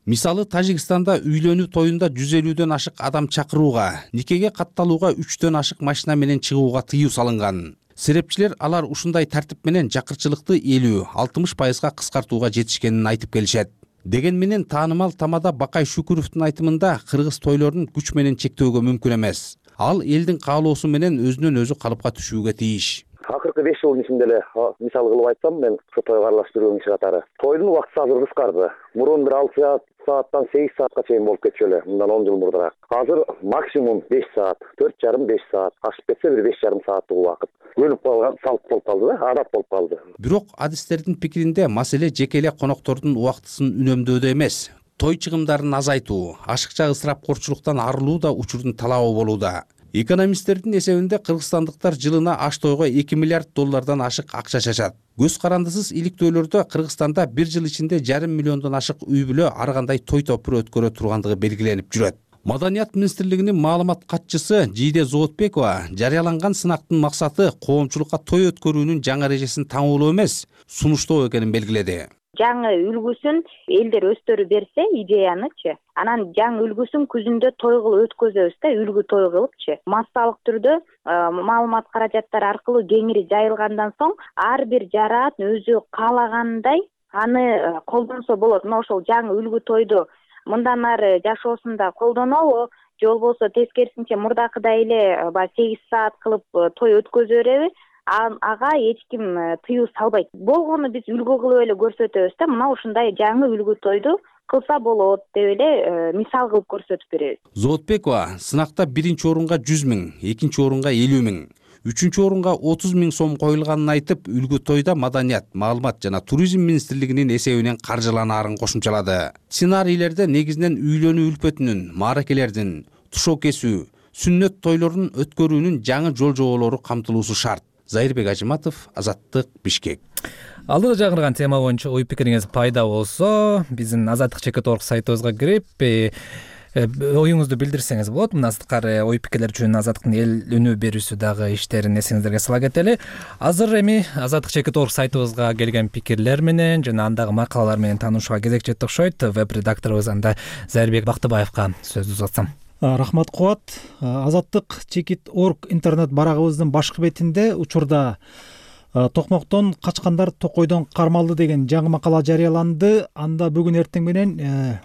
Мисалы Тажикстанда үйлөнүү тоюнда жүз элүүдөн ашык адам чакырууга, никеге катталууга үчтөн ашык машина менен чыгууга тыюу салынган. Серепчилер алар ушундай тартип менен жакырчылыкты элүү алтымыш пайызга кыскартууга жетишкенин айтып келишет. Деген менен таанымал тамада Бакай Шүкүрөвдүн айтымында кыргыз тойлорун күч менен чектөөгө мүмкүн эмес. Ал элдин каалоосу менен өзүнөн өзү калыпка түшүүгө тийиш. Акыркы беш жылдын ичинде эле мисал кылып айтсам, мен ушу тойго аралашып жүргөн киши катары. Тойдун убактысы азыр кыскарды. Мурун бир алты сааттан сегиз саатка чейин болуп кетчү эле, мындан он жыл мурдараак. Азыр максимум беш саат, төрт жарым беш саат, ашып кетсе бир беш жарым сааттык убакыт. Көнүп калган, салт болуп калды да, адат болуп калды. Бирок адистердин пикиринде маселе жеке эле коноктордун убактысын үнөмдөөдө эмес. Той чыгымдарын азайтуу, ашыкча ысырапкорчулуктан арылуу да учурдун талабы болууда. Экономисттердин эсебинде кыргызстандыктар жылына аш тойго эки миллиард доллардан ашык акча чачат. Көз карандысыз иликтөөлөрдө Кыргызстанда бир жыл ичинде жарым миллиондон ашык үй бүлө ар кандай той топур өткөрө тургандыгы белгиленип жүрөт. Маданият министрлигинин маалымат катчысы Жийде Зоотбекова жарыяланган сынактын максаты коомчулукка той өткөрүүнүн жаңы эрежесин таңуулоо эмес, сунуштоо экенин белгиледи. Жаңы үлгүсүн элдер өздөрү берсе идеянычы, анан жаңы үлгүсүн күзүндө той кылып өткөзөбүз да, үлгү той кылыпчы. Массалык түрдө маалымат каражаттары аркылуу кеңири жайылгандан соң ар бир жараат өзү каалагандай аны колдонсо болот. Мына ошол жаңы үлгү тойду мындан ары жашоосунда колдонобу, же болбосо тескерисинче мурдакыдай эле баягы сегиз саат кылып той өткөзө береби? Ага эч ким тыюу салбайт. Болгону биз үлгү кылып эле көрсөтөбүз да, мына ушундай жаңы үлгү тойду кылса болот деп эле мисал кылып көрсөтүп беребиз. Зоотбекова сынакта биринчи орунга жүз миң, экинчи орунга элүү миң, үчүнчү орунга отуз миң сом коюлганын айтып, үлгү тойда Маданият, маалымат жана туризм министрлигинин эсебинен каржыланаарын кошумчалады. Сценарийлерде негизинен үйлөнүү үлпөтүнүн, мааракелердин, тушоо кесүү, сүннөт тойлорунун өткөрүүнүн жаңы жол жоболору камтылуусу шарт. Зайырбек Ажыматов, Азаттык, Бишкек. Алдыда жаңырган тема боюнча ой пикириңиз пайда болсо, биздин Азаттык чекит орг сайтыбызга кирип оюңузду билдирсеңиз болот. Мына сырткары ой пикирлер үчүн Азаттыктын эл үнү берүүсү дагы иштерин эсиңиздерге сала кетели. Азыр эми Азаттык чекит орг сайтыбызга келген пикирлер менен жана андагы макалалар менен таанышууга кезек жетти окшойт. Веб-редакторубуз анда Зайырбек Бактыбаевка сөздү узатсам. Рахмат Кубат. Азаттык чекит орг интернет барагыбыздын башкы бетинде учурда токмоктон качкандар токойдон кармалды деген жаңы макала жарыяланды. Анда бүгүн эртең менен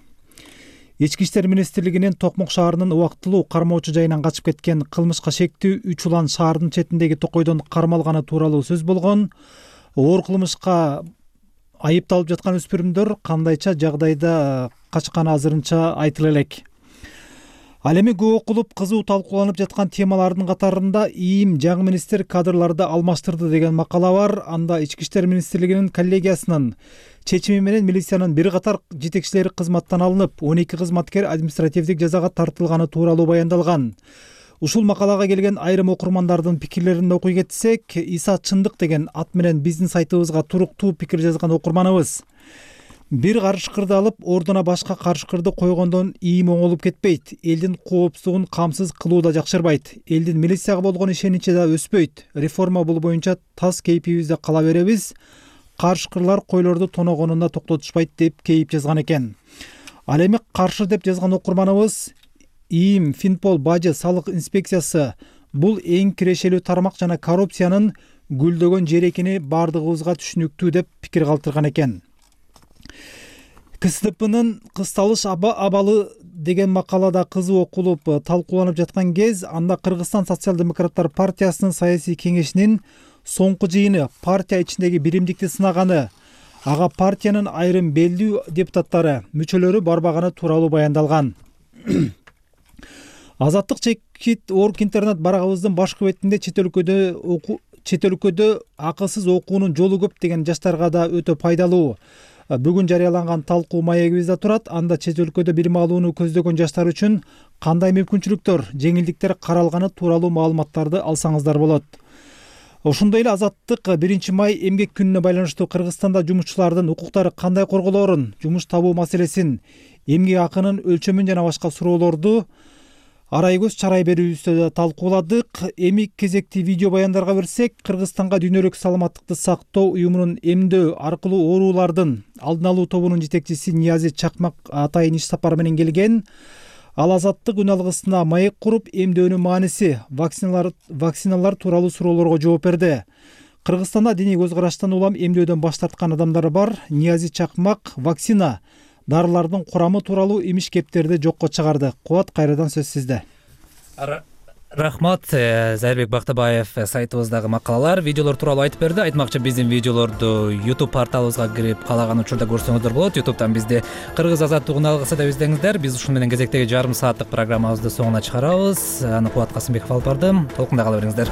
Ички иштер министрлигинин Токмок шаарынын убактылуу кармоочу жайынан качып кеткен кылмышка шектүү үч улан шаардын четиндеги токойдон кармалганы тууралуу сөз болгон. Оор кылмышка айыпталып жаткан өспүрүмдөр кандайча жагдайда качканы азырынча айтыла элек. Ал эми көп окулуп кызуу талкууланып жаткан темалардын катарында ИИМ жаңы министр кадрларды алмаштырды деген макала бар. Анда Ички иштер министрлигинин коллегиясынын чечими менен милициянын бир катар жетекчилери кызматтан алынып, он эки кызматкер административдик жазага тартылганы тууралуу баяндалган. Ушул макалага келген айрым окурмандардын пикирлерин окуй кетсек, Иса Чындык деген ат менен биздин сайтыбызга туруктуу пикир жазган окурманыбыз: бир карышкырды алып, ордуна башка карышкырды койгондон ИИМ оңолуп кетпейт. Элдин коопсуздугун камсыз кылуу да жакшырбайт. Элдин милицияга болгон ишеничи да өспөйт. Реформа бул боюнча таз кейпибизде кала беребиз. Карышкырлар койлорду тоногонунда токтотушпайт деп кейип жазган экен. Ал эми каршы деп жазган окурманыбыз ИИМ, Финпол, Бажы, салык инспекциясы бул эң кирешелүү тармак жана коррупциянын гүлдөгөн жери экени бардыгыбызга түшүнүктүү деп пикир калтырган экен. КСДПнын кысталыш абалы деген макалада кызуу окулуп талкууланып жаткан кез, анда Кыргызстан социал-демократтар партиясынын саясий кеңешинин соңку жыйыны партия ичиндеги биримдикти сынаганы, ага партиянын айрым белдүү депутаттары, мүчөлөрү барбаганы тууралуу баяндалган. Азаттык чекит орг интернет барагыбыздын башкы бетинде чет өлкөдө окуу чет өлкөдө акысыз окуунун жолу көп деген жаштарга да өтө пайдалуу. Бүгүн жарыяланган талкуу маегибизде турат. Анда чет өлкөдө билим алууну көздөгөн жаштар үчүн кандай мүмкүнчүлүктөр, жеңилдиктер каралганы тууралуу маалыматтарды алсаңыздар болот. Ошондой эле Азаттык биринчи май эмгек күнүнө байланыштуу Кыргызстанда жумушчулардын укуктары кандай корголоорун, жумуш табуу маселесин, эмгек акынын өлчөмүн жана башка суроолорду арай көз чарай берүүбүздө да талкууладык. Эми кезекти видео баяндарга берсек, Кыргызстанга Дүйнөлүк саламаттыкты сактоо уюмунун эмдөө аркылуу оорулардын алдын алуу тобунун жетекчиси Ниязи Чакмак атайын иш сапары менен келген. Ал азаттык үн алгысына маек куруп, эмдөөнүн мааниси, вакциналар вакциналар тууралуу суроолорго жооп берди. Кыргызстанда диний көз караштан улам эмдөөдөн баш тарткан адамдар бар. Ниязи Чакмак вакцина, дарылардын курамы тууралуу имиш кептерди жокко чыгарды. Кубат, кайрадан сөз сизде. Рахмат, Зайырбек Бактыбаев сайтыбыздагы макалалар, видеолор тууралуу айтып берди. Айтмакчы, биздин видеолорду YouTube порталыбызга кирип каалаган учурда көрсөңүздөр болот. YouTube'дан бизди Кыргыз азаттыгын алгысы деп издеңиздер. Биз ушун менен кезектеги жарым сааттык программабызды соңуна чыгарабыз. Аны Кубат Касымбеков алып бардым. Толкунда кала бериңиздер.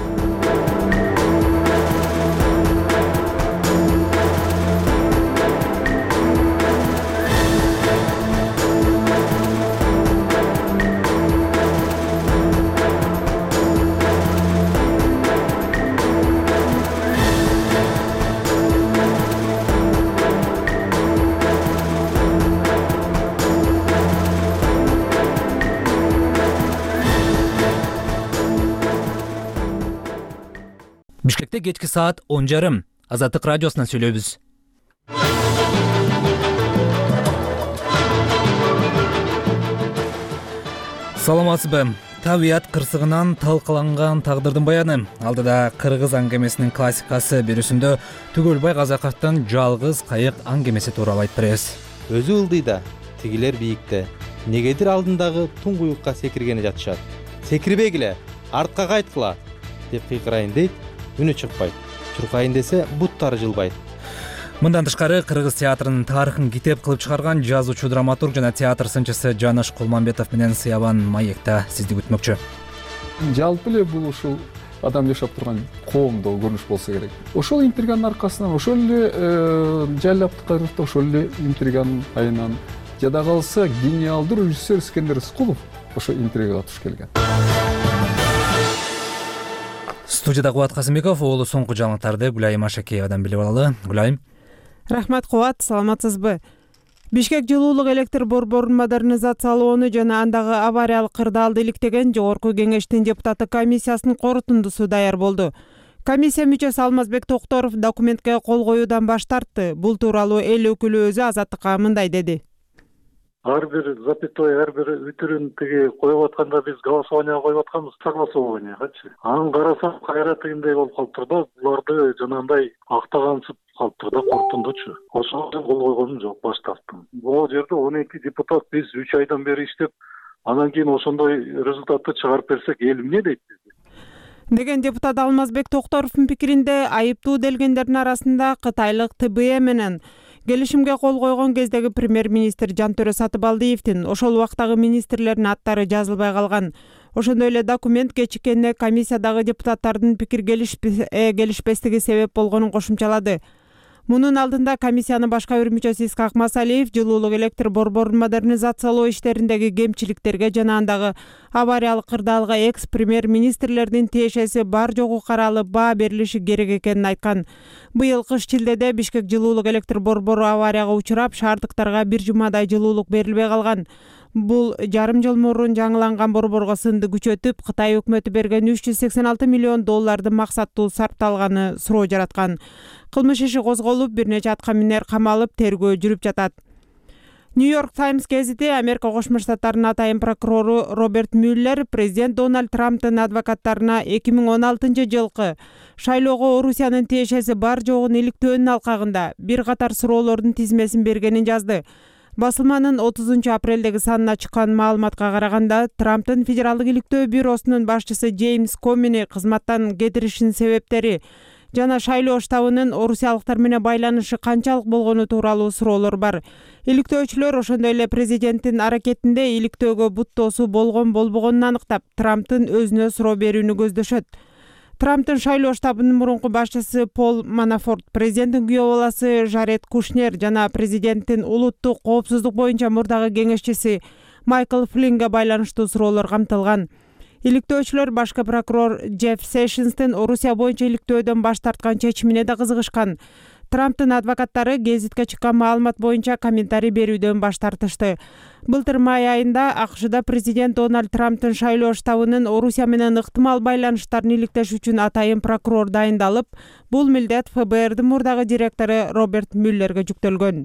Бишкекте кечки саат он жарым. Азаттык радиосунан сүйлөйбүз. Саламатсызбы? Табият кырсыгынан талкаланган тагдырдын баяны. Алдыда кыргыз аңгемесинин классикасы берүүсүндө Түгөлбай Казаковдун жалгыз кайык аңгемеси тууралуу айтып беребиз. Өзү ылдыйда, тигилер бийикте. Негедир алдындагы туңгуюкка секиргени жатышат. Секирбегиле, артка кайткыла деп кыйкырайын дейт. Үнү чыкпайт. Чуркайын десе буттары жылбайт. Мындан тышкары Кыргыз театрынын тарыхын китеп кылып чыгарган жазуучу, драматург жана театр сынчысы Жаныш Кулманбетов менен Сыябан маекте сизди күтмөкчү. Жалпы эле бул ушул адам жашап турган коомдо көрүнүш болсо керек. Ошол интриганын аркасынан, ошол эле жайлаптыкта, ошол эле интриганын айынан жада калса гениалдуу режиссер Искендер Рыскулов ошо интригага туш келген. Студияда Кубат Касымбеков, уулу соңку жаңылыктарды Гүлайым Ашакеевадан билип алалы. Гүлайым. Рахмат, Кубат, саламатсызбы? Бишкек жылуулук электр борборун модернизациялоону жана андагы авариялык кырдаалды иликтеген Жогорку Кеңештин депутаты комиссиясынын корутундусу даяр болду. Комиссия мүчөсү Алмазбек Токторов документке кол коюудан баш тартты. Бул тууралуу эл өкүлү өзү Азаттыкка мындай деди. Ар бир запятой, ар бир үтүрүн тиги коюп атканда биз голосованияга коюп атканбыз, согласованиягачы. Анан карасам кайра тигиндей болуп калыптыр да, буларды жанагындай актагансып калыптыр да корутундучу. Ошого кол койгонум жок, баш тарттым. Бул жерде он эки депутат биз үч айдан бери иштеп, анан кийин ошондой результатты чыгарып берсек, эл эмне дейт бизди? Деген депутат Алмазбек Токторовдун пикиринде айыптуу делгендердин арасында Кытайлык Тэ Бэ Э менен келишимге кол койгон кездеги премьер-министр Жантөрө Сатыбалдиевдин, ошол убактагы министрлердин аттары жазылбай калган. Ошондой эле документ кечиккенине комиссиядагы депутаттардын пикир келишпестиги себеп болгонун кошумчалады. Мунун алдында комиссиянын башка бир мүчөсү Искак Масалиев жылуулук электр борборун модернизациялоо иштериндеги кемчиликтерге жана андагы авариялык кырдаалга экс премьер-министрлердин тиешеси бар жогу каралып, баа берилиши керек экенин айткан. Быйыл кыш Чилдеде Бишкек жылуулук электр борбору аварияга учурап, шаардыктарга бир жумадай жылуулук берилбей калган. Бул жарым жыл мурун жаңыланган борборго сынды күчөтүп, Кытай өкмөтү берген үч жүз сексен алты миллион доллардын максаттуу сарпталганы суроо жараткан. Кылмыш иши козголуп, бир нече атка минер камалып, тергөө жүрүп жатат. Нью-Йорк Таймс гезити Америка Кошмо Штаттарынын атайын прокурору Роберт Мюллер президент Дональд Трамптын адвокаттарына эки миң он алтынчы жылкы шайлоого Орусиянын тиешеси бар жогун иликтөөнүн алкагында бир катар суроолордун тизмесин бергенин жазды. Басылманын отузунчу апрелдеги санына чыккан маалыматка караганда, Трамптын федералдык иликтөө бюросунун башчысы Джеймс Комини кызматтан кетиришинин себептери жана шайлоо штабынын орусиялыктар менен байланышы канчалык болгону тууралуу суроолор бар. Иликтөөчүлөр ошондой эле президенттин аракетинде иликтөөгө буттоосу болгон болбогонун аныктап, Трамптын өзүнө суроо берүүнү көздөшөт. Трамптын шайлоо штабынын мурунку башчысы Пол Манафорт, президенттин күйөө баласы Жаред Кушнер жана президенттин улуттук коопсуздук боюнча мурдагы кеңешчиси Майкл Флиннге байланыштуу суроолор камтылган. Иликтөөчүлөр башкы прокурор Джефф Сейшнстин Орусия боюнча иликтөөдөн баш тарткан чечимине да кызыгышкан. Трамптын адвокаттары гезитке чыккан маалымат боюнча комментарий берүүдөн баш тартышты. Былтыр май айында АКШда президент Дональд Трамптын шайлоо штабынын Орусия менен ыктымал байланыштарын иликтеш үчүн атайын прокурор дайындалып, бул милдет ФБРдин мурдагы директору Роберт Мюллерге жүктөлгөн.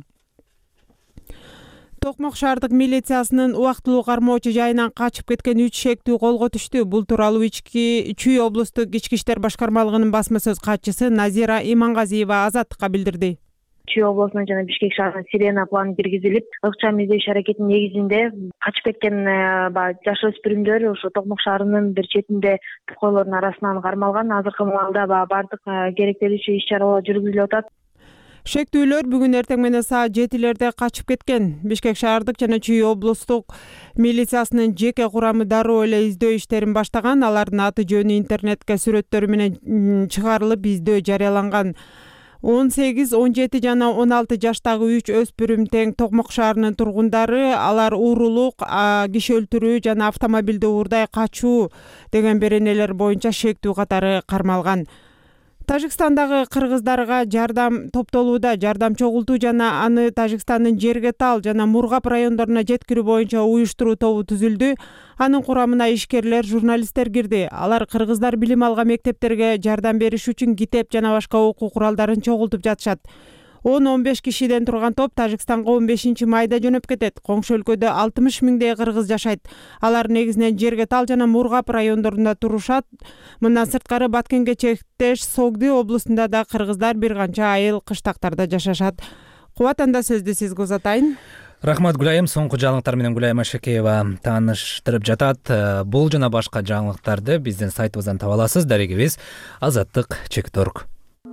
Токмок шаардык милициясынын убактылуу кармоочу жайынан качып кеткен үч шектүү колго түштү. Бул тууралуу Чүй облустук ички иштер башкармалыгынын басма сөз катчысы Назира Имангазиева Азаттыкка билдирди. Чүй облусунун жана Бишкек шаарынын сирена планы киргизилип, ыкчам издеш аракетинин негизинде качып кеткен жаш өспүрүмдөр ошо Токмок шаарынын бир четинде токойлордун арасынан кармалган. Азыркы маалда баардык керектелүүчү иш чаралар жүргүзүлүп атат. Шектүүлөр бүгүн эртең менен саат жетилерде качып кеткен. Бишкек шаардык жана Чүй облустук милициясынын жеке курамы дароо эле издөө иштерин баштаган. Алардын аты жөнү интернетке сүрөттөрү менен чыгарылып, издөө жарыяланган. он сегиз, он жети жана он алты жаштагы үч өспүрүм тең Токмок шаарынын тургундары. Алар уурулук, киши өлтүрүү жана автомобилди уурдай качуу деген беренелер боюнча шектүү катары кармалган. Тажикстандагы кыргыздарга жардам топтолууда. Жардам чогултуу жана аны Тажикстандын Жергетал жана Мургап райондоруна жеткирүү боюнча уюштуруу тобу түзүлдү. Анын курамына ишкерлер, журналисттер кирди. Алар кыргыздар билим алган мектептерге жардам бериш үчүн китеп жана башка окуу куралдарын чогултуп жатышат. он он беш кишиден турган топ Тажикстанга он бешинчи майда жөнөп кетет. Коңшу өлкөдө алтымыш миңдей кыргыз жашайт. Алар негизинен Жергетал жана Мургап райондорунда турушат. Мындан сырткары Баткенге чектеш Согди облусунда да кыргыздар бир канча айыл кыштактарда жашашат. Кубат, анда сөздү сизге узатайын. Рахмат Гүлайым. Соңку жаңылыктар менен Гүлайым Ашекеева тааныштырып жатат. Бул жана башка жаңылыктарды биздин сайтыбыздан таба аласыз. Дарегибиз азаттык чекит точка орг.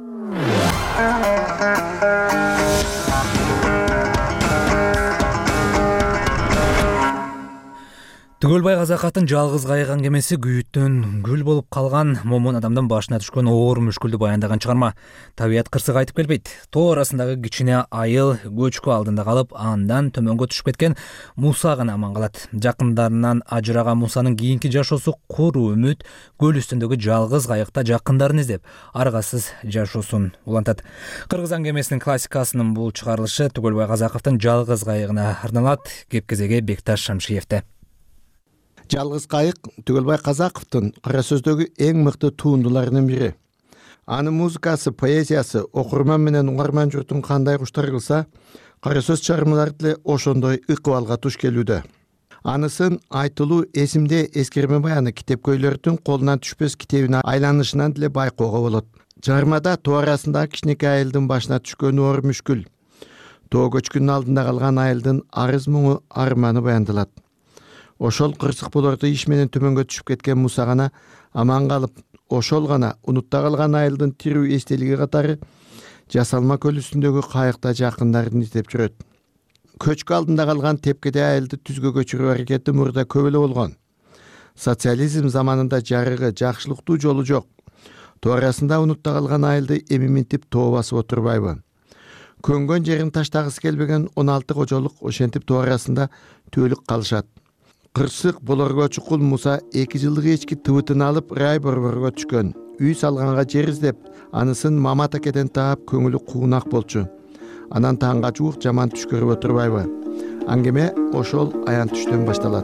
Түгөлбай Казаковдун жалгыз кайган кемеси күйүттөн гүл болуп калган, момун адамдын башына түшкөн оор мүшкүлдү баяндаган чыгарма. Табият кырсык айтып келбейт. Тоо арасындагы кичине айыл көчкү алдында калып, андан төмөнгө түшүп кеткен Муса гана аман калат. Жакындарынан ажыраган Мусанын кийинки жашоосу куру үмүт, көл үстүндөгү жалгыз кайыкта жакындарын издеп, аргасыз жашоосун улантат. Кыргызстан кемесинин классикасынын бул чыгарылышы Түгөлбай Казаковдун жалгыз кайыгына арналат. Кеп-кезеге Бекташ Шамшиевде. Жалгыз кайык Түгөлбай Казаковдун кара сөздөгү эң мыкты туындуларынын бири. Анын музыкасы, поэзиясы окурман менен угарман журтун кандай куштар кылса, кара сөз чыгармалары деле ошондой ыкыбалга туш келүүдө. Анысын айтылуу эсимде эскерме баяны китепкөйлөрдүн колунан түшпөс китебине айланышынан деле байкоого болот. Чыгармада тоо арасындагы кичинекей айылдын башына түшкөн оор мүшкүл, тоо көчкүнүн алдында калган айылдын арыз муңу, арманы баяндалат. Ошол кырсык болорду иш менен төмөнгө түшүп кеткен Муса гана аман калып, ошол гана унутта калган айылдын тирүү эстелиги катары Жасалма көл үстүндөгү кайыкта жакындарын издеп жүрөт. Көчкү алдында калган тепкеде айылды түзгө көчүрүү аракети мурда көп эле болгон. Социализм заманында жарыгы, жакшылыктуу жолу жок. Тоо арасында унутта калган айылды эми минтип тоо басып отурбайбы? Көнгөн жерин таштагысы келбеген он алты кожолук ошентип тоо арасында түөлүк калышат. Кырсык болорго чукул Муса эки жылдык эчки тыбытын алып рай борборго түшкөн. Үй салганга жер издеп, анысын Мамат акеден таап көңүлү куунак болчу. Анан таңга жуук жаман түш көрүп отурбайбы? Аңгеме ошол аян түштөн башталат.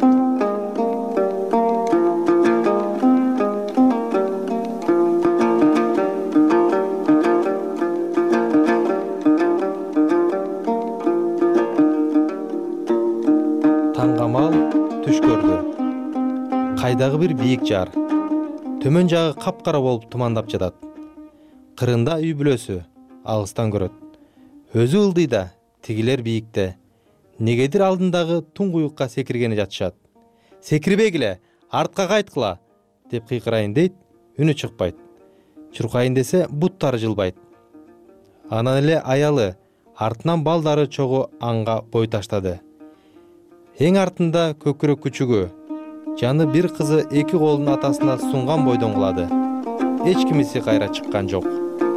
Таңгамал түш көрдү. Кайдагы бир бийик жар. Төмөн жагы капкара болуп тумандап жатат. Кырында үй бүлөсү алыстан көрөт. Өзү ылдыйда, тигилер бийикте. Негедир алдындагы туңгуюкка секиргени жатышат. Секирбегиле, артка кайткыла деп кыйкырайын дейт, үнү чыкпайт. Чуркайын десе буттары жылбайт. Анан эле аялы, артынан балдары чогуу анга бой таштады. Эң артында көкүрөк күчүгү, жаны бир кызы эки колун атасына сунган бойдон кылады. Эч кимиси кайра чыккан жок.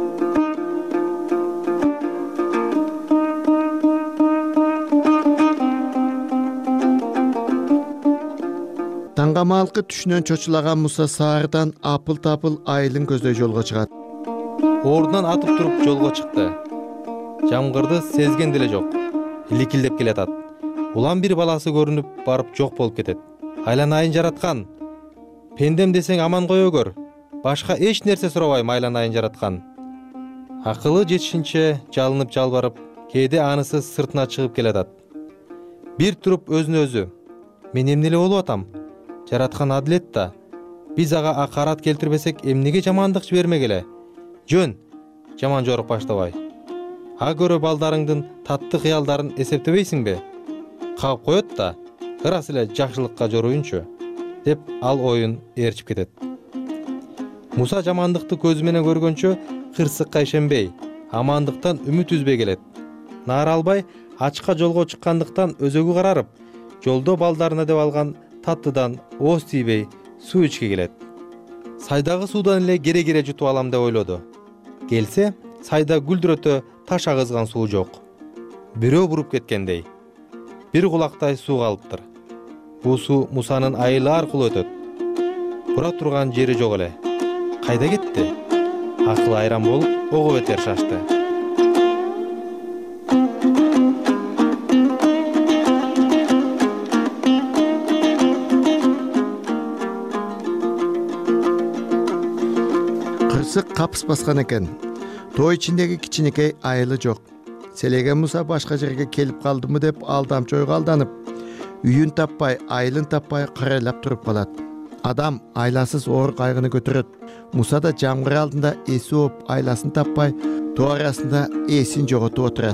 Таңгамалкы түшүнөн чочулаган Муса саардан апыл-тапыл айылын көздөй жолго чыгат. Ордунан атып туруп жолго чыкты. жамгырды сезген деле жок, ликилдеп келатат. Улам бир баласы көрүнүп барып жок болуп кетет. Айланайын жараткан, пендем десең аман кой өгөр, башка эч нерсе сурабайм айланайын жараткан. Акылы жетишинче жалынып жалбарып, кээде анысы сыртына чыгып келатат. Бир туруп өзүнө өзү: мен эмне эле болуп атам? Жараткан адилет да. Биз ага акарат келтирбесек, эмнеге жамандык жибермек эле? Жөн, жаман жорук баштабай. А көрө балдарыңдын татты кыялдарын эсептебейсиңби? Кагып коет да, ырас эле жакшылыкка жоруйунчу, деп ал оюн ээрчип кетет. Муса жамандыкты көзү менен көргөнчө кырсыкка ишенбей, амандыктан үмүт үзбей келет. Наара албай, ачка жолго чыккандыктан өзөгү карарып, жолдо балдарына деп алган таттыдан ооз тийбей суу ичке келет. Сайдагы суудан эле кере-кере жутуп алам деп ойлоду. Келсе, сайда гүлдүрөтө таш агызган суу жок. Бирөө буруп кеткендей. Бир кулактай суу калыптыр. Бул суу Мусанын айылы аркылуу өтөт. Бура турган жери жок эле. Кайда кетти? Акыл айран болуп, ого бетер шашты. Кырсык капыс баскан экен. Тоо ичиндеги кичинекей айылы жок. Селеген Муса башка жерге келип калдымы деп алдамчы ойго алданып, үйүн таппай, айылын таппай карайлап туруп калат. Адам айласыз оор кайгыны көтөрөт. Муса да жамгыр алдында эси ооп, айласын таппай, тоо арасында эсин жоготуп отурат.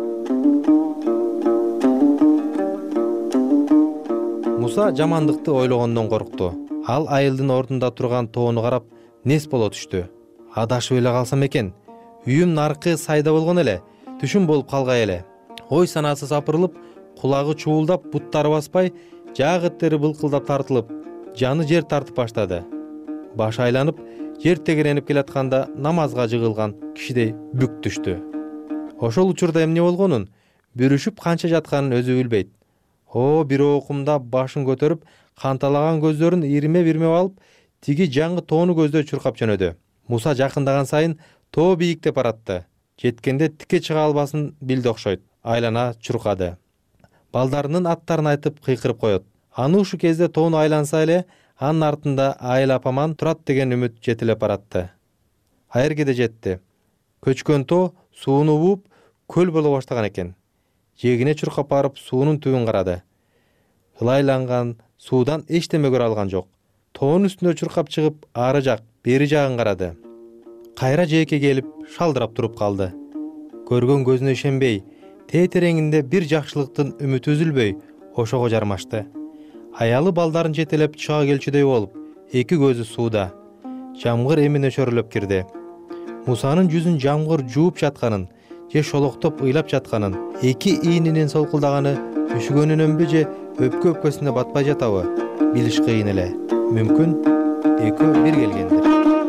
Муса жамандыкты ойлогондон коркту. Ал айылдын ордунда турган тоону карап, нес боло түштү. Адашып эле калсам экен. Үйүм наркы сайда болгон эле, түшүм болуп калгай эле. Ой санасы сапырылып, кулагы чуулдап, буттары баспай, жаагы тери былкылдап тартылып, жаны жер тартып баштады. Баш айланып, жер тегеренип келатканда намазга жыгылган кишидей бүк түштү. Ошол учурда эмне болгонун бүрүшүп канча жатканын өзү билбейт. О, бир окумда башын көтөрүп, канталаган көздөрүн ирме-бирме алып, тиги жаңы тоону көздөй чуркап жөнөдү. Муса жакындаган сайын тоо бийиктеп баратты. Жеткенде тике чыга албасын билди окшойт. Айлана чуркады. Балдарынын аттарын айтып кыйкырып коет. Аны ушу кезде тоону айланса эле, анын артында айыл апаман турат деген үмүт жетилеп баратты. Айыргеде жетти. Көчкөн тоо сууну бууп, көл боло баштаган экен. Жегине чуркап барып, суунун түбүн карады. Ылайланган суудан эчтеме көрө алган жок. Тоонун үстүнө чуркап чыгып, ары жак, бери жагын карады. Кайра жээкке келип, шалдырап туруп калды. Көргөн көзүнө ишенбей, тээ-тереңинде бир жакшылыктын үмүтү үзүлбөй, ошого жармашты. Аялы балдарын жетелеп чыга келчүдөй болуп, эки көзү сууда. Жамгыр эми нөчөрүлөп кирди. Мусанын жүзүн жамгыр жууп жатканын, же шолоктоп ыйлап жатканын, эки ийнинин солкулдаганы үшүгөнүнөнбү же өпкө-өпкөсүнө батпай жатабы билиш кыйын эле. Мүмкүн экөө бир келгендир.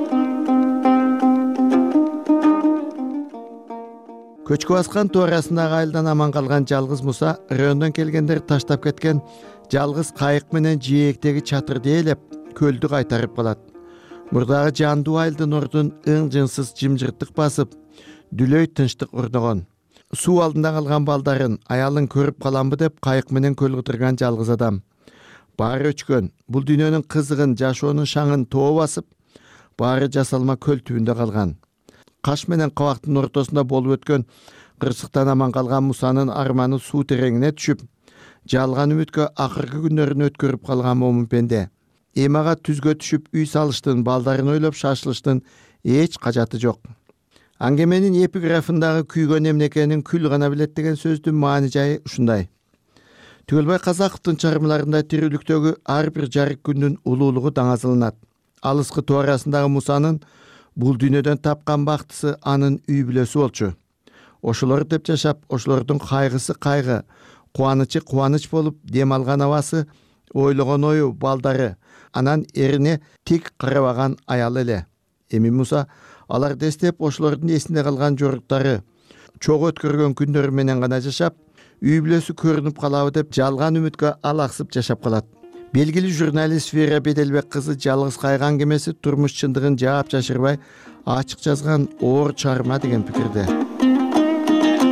Көчкү баскан тоо арасындагы айылдан аман калган жалгыз Муса райондон келгендер таштап кеткен жалгыз кайык менен жээктеги чатырды ээлеп көлдү кайтарып калат. Мурдагы жандуу айылдын ордун ың-жыңсыз жымжырттык басып, дүлөй тынчтык орногон. Суу алдында калган балдарын, аялын көрүп каламбы деп кайык менен көл кытырган жалгыз адам. Баары өчкөн, бул дүйнөнүн кызыгын, жашоонун шаңын тоо басып, баары жасалма көл түбүндө калган. Каш менен кабактын ортосунда болуп өткөн кырсыктан аман калган Мусанын арманы суу тереңине түшүп, жалган үмүткө акыркы күндөрүн өткөрүп калган момун пенде. Эми ага түзгө түшүп үй салыштын, балдарын ойлоп шашылыштын эч кажаты жок. Аңгеменин эпиграфындагы күйгөн эмнекенин күл гана билет деген сөздүн маани жайы ушундай. Түгөлбай Казаковдун чыгармаларында тирүүлүктөгү ар бир жарык күндүн улуулугу даңазыланат. Алыскы тоо арасындагы Мусанын бул дүйнөдөн тапкан бактысы анын үй бүлөсү болчу. Ошолор деп жашап, ошолордун кайгысы кайгы, кубанычы кубаныч болуп, дем алган абасы, ойлогон ою балдары, анан эрине тик карабаган аялы эле. Эми Муса алар дестеп ошолордун эсинде калган жоруктары, чогуу өткөргөн күндөрү менен гана жашап, үй бүлөсү көрүнүп калабы деп жалган үмүткө алаксып жашап калат. Белгилүү журналист Вера Беделбек кызы жалгыз кайгы аңгемеси турмуш чындыгын жаап жашырбай ачык жазган оор чыгарма деген пикирде.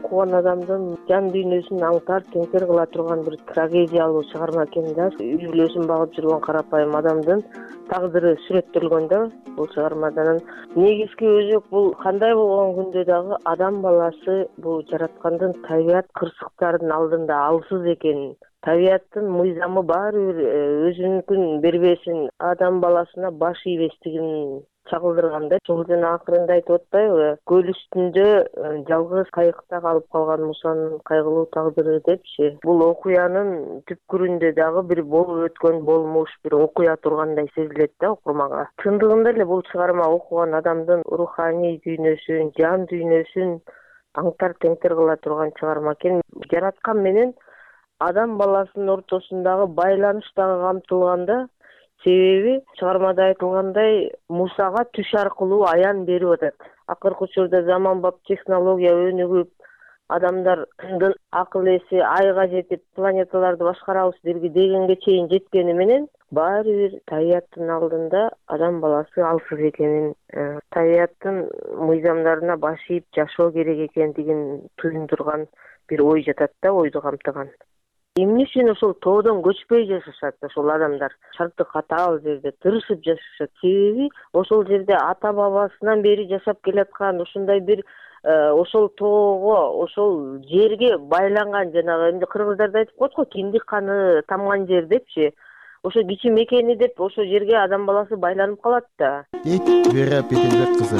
окуган адамдын жан дүйнөсүн аңтар теңтер кыла турган бир трагедиялуу чыгарма экен да. Үй бүлөсүн багып жүргөн карапайым адамдын тагдыры сүрөттөлгөн да бул чыгармадан. Негизги өзөк бул кандай болгон күндө дагы адам баласы бул жараткандын табият кырсыктарынын алдында алсыз экенин, табияттын мыйзамы баары бир өзүнүкүн бербесин, адам баласына баш ийбестигин чагылдырганда. Ошол жана акырында айтып атпайбы, көл үстүндө жалгыз кайыкта калып калган Мусанын кайгылуу тагдыры депчи. Бул окуянын түпкүрүндө дагы бир болуп өткөн болмуш, бир окуя тургандай сезилет да окурманга. Чындыгында эле бул чыгарма окуган адамдын руханий дүйнөсүн, жан дүйнөсүн аңтар теңтер кыла турган чыгарма экен. Жараткан менен адам баласынын ортосундагы байланыш дагы камтылганда. Себеби чыгармада айтылгандай Мусага түш аркылуу аян берип атат. Акыркы учурда заманбап технология өнүгүп, адамдардын акыл эси айга жетип, планеталарды башкарабыз дегенге чейин жеткени менен баары бир табияттын алдында адам баласы алсыз экенин, табияттын мыйзамдарына баш ийип жашоо керек экендигин туюндурган бир ой жатат да, ойду камтыган. Эмне үчүн ошол тоодон көчпөй жашашат ошол адамдар? Шарты катаал жерде тырышып жашашат. Себеби ошол жерде ата бабасынан бери жашап келаткан ушундай бир ошол тоого, ошол жерге байланган, жанагы эмне кыргыздарда айтып коет го, кинди каны тамган жер депчи. Ошо кичи мекени деп ошол жерге адам баласы байланып калат да. Дейт Вера Петелбек кызы.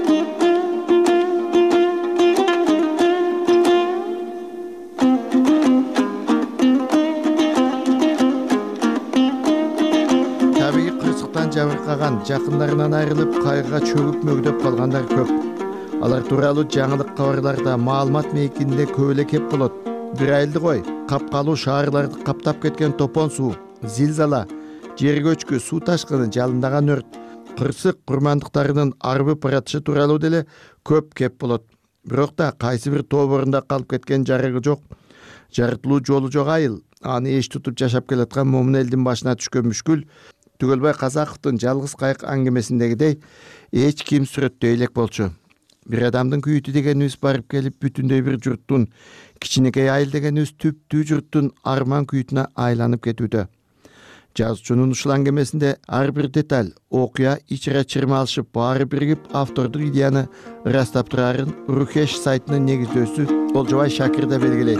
Жабыркаган, жакындарынан айрылып, кайгыга чөгүп мөгдөп калгандар көп. Алар тууралуу жаңылык кабарларда, маалымат мейкинде көп эле кеп болот. Бир айылды кой, капкалуу шаарларды каптап кеткен топон суу, зилзала, жер көчкү, суу ташкыны, жалындаган өрт, кырсык курмандыктарынын арбып баратышы тууралуу деле көп кеп болот. Бирок да кайсы бир тоо борунда калып кеткен жарыгы жок, жарытылуу жолу жок айыл, аны эч тутуп жашап келаткан момун элдин башына түшкөн мүшкүл Түгөлбай Казаковдун жалгыз кайык аңгемесиндегидей эч ким сүрөттөй элек болчу. Бир адамдын күйүтү дегенибиз барып келип бүтүндөй бир журттун, кичинекей айыл дегенибиз түптүү журттун арман күйүтүнө айланып кетүүдө. Жазуучунун ушул аңгемесинде ар бир деталь, окуя ичире чырмалышып баары биригип автордук идеяны ырастап турарын Рухеш сайтынын негиздөөсү Олжобай Шакир да белгилейт.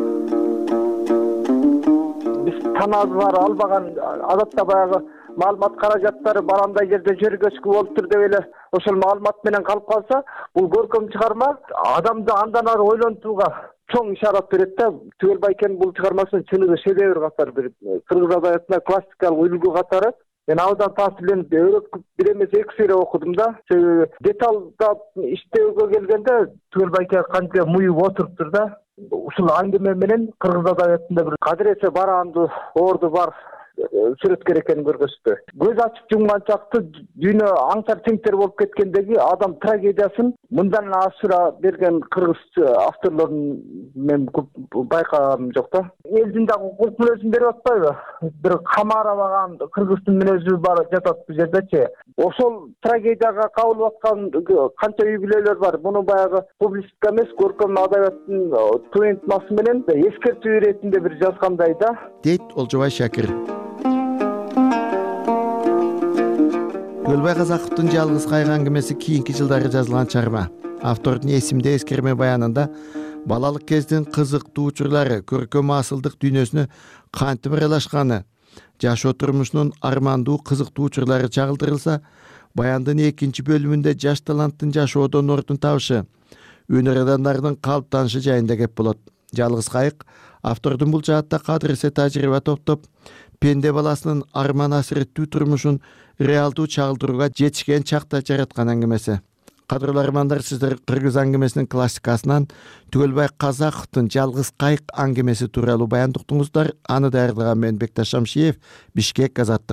Биз тааныбыздар албаган адатта баягы маалымат каражаттары барандай жерде жер көчкү болуптур деп эле ошол маалымат менен калып калса, бул көркөм чыгарма адамды андан ары ойлонтууга чоң ишарат берет да. Түгөлбайкенин бул чыгармасынын чыныгы шедевр катары, бир кыргыз адабиятында классикалык үлгү катары. Мен абдан таасирленип, өрөкүп бир эмес эки сейре окудум да. Себеби деталдап иштөөгө келгенде Түгөлбайке канча муюп отуруптур да. Ушул аңгеме менен кыргыз адабиятында бир кадыресе бараанды, орду бар сүрөткер экенин көргөзүптү. Көз ачып жумган чакты дүйнө аңтар теңтер болуп кеткендеги адам трагедиясын мындан ашыра берген кыргыз авторлорун мен байкагам жок да. Элдин дагы укук мүнөзүн берип атпайбы? Бир камарабаган кыргыздын мүнөзү бар жатат бул жердечи. Ошол трагедияга кабылып аткан канча үй бүлөлөр бар. Муну баягы публистика эмес, көркөм адабияттын туюнтмасы менен эскертүү иретинде бир жазгандай да. Дейт Олжобай Шакир. Түгөлбай Казаковдун жалгыз кайык аңгемеси кийинки жылдары жазылган чыгарма. Автордун эсимде эскерме баянында балалык кездин кызыктуу учурлары, көркөм асылдык дүйнөсүнө кантип аралашканы, жашоо турмушунун армандуу кызыктуу учурлары чагылдырылса, баяндын экинчи бөлүмүндө жаш таланттын жашоодон ордун табышы, өнөр адамдарынын калыптанышы жайында кеп болот. Жалгыз кайык автордун бул жаатта кадыресе тажрыйба топтоп, пенде баласынын арман асиреттүү турмушун реалдуу чагылдырууга жетишкен чакта жараткан аңгемеси. Кадырлуу армандар, сиздер кыргыз аңгемесинин классикасынан Түгөлбай Казаковдун жалгыз кайык аңгемеси тууралуу баян уктуңуздар. Аны даярдаган мен Бекташ Шамшиев, Бишкек, Азаттык.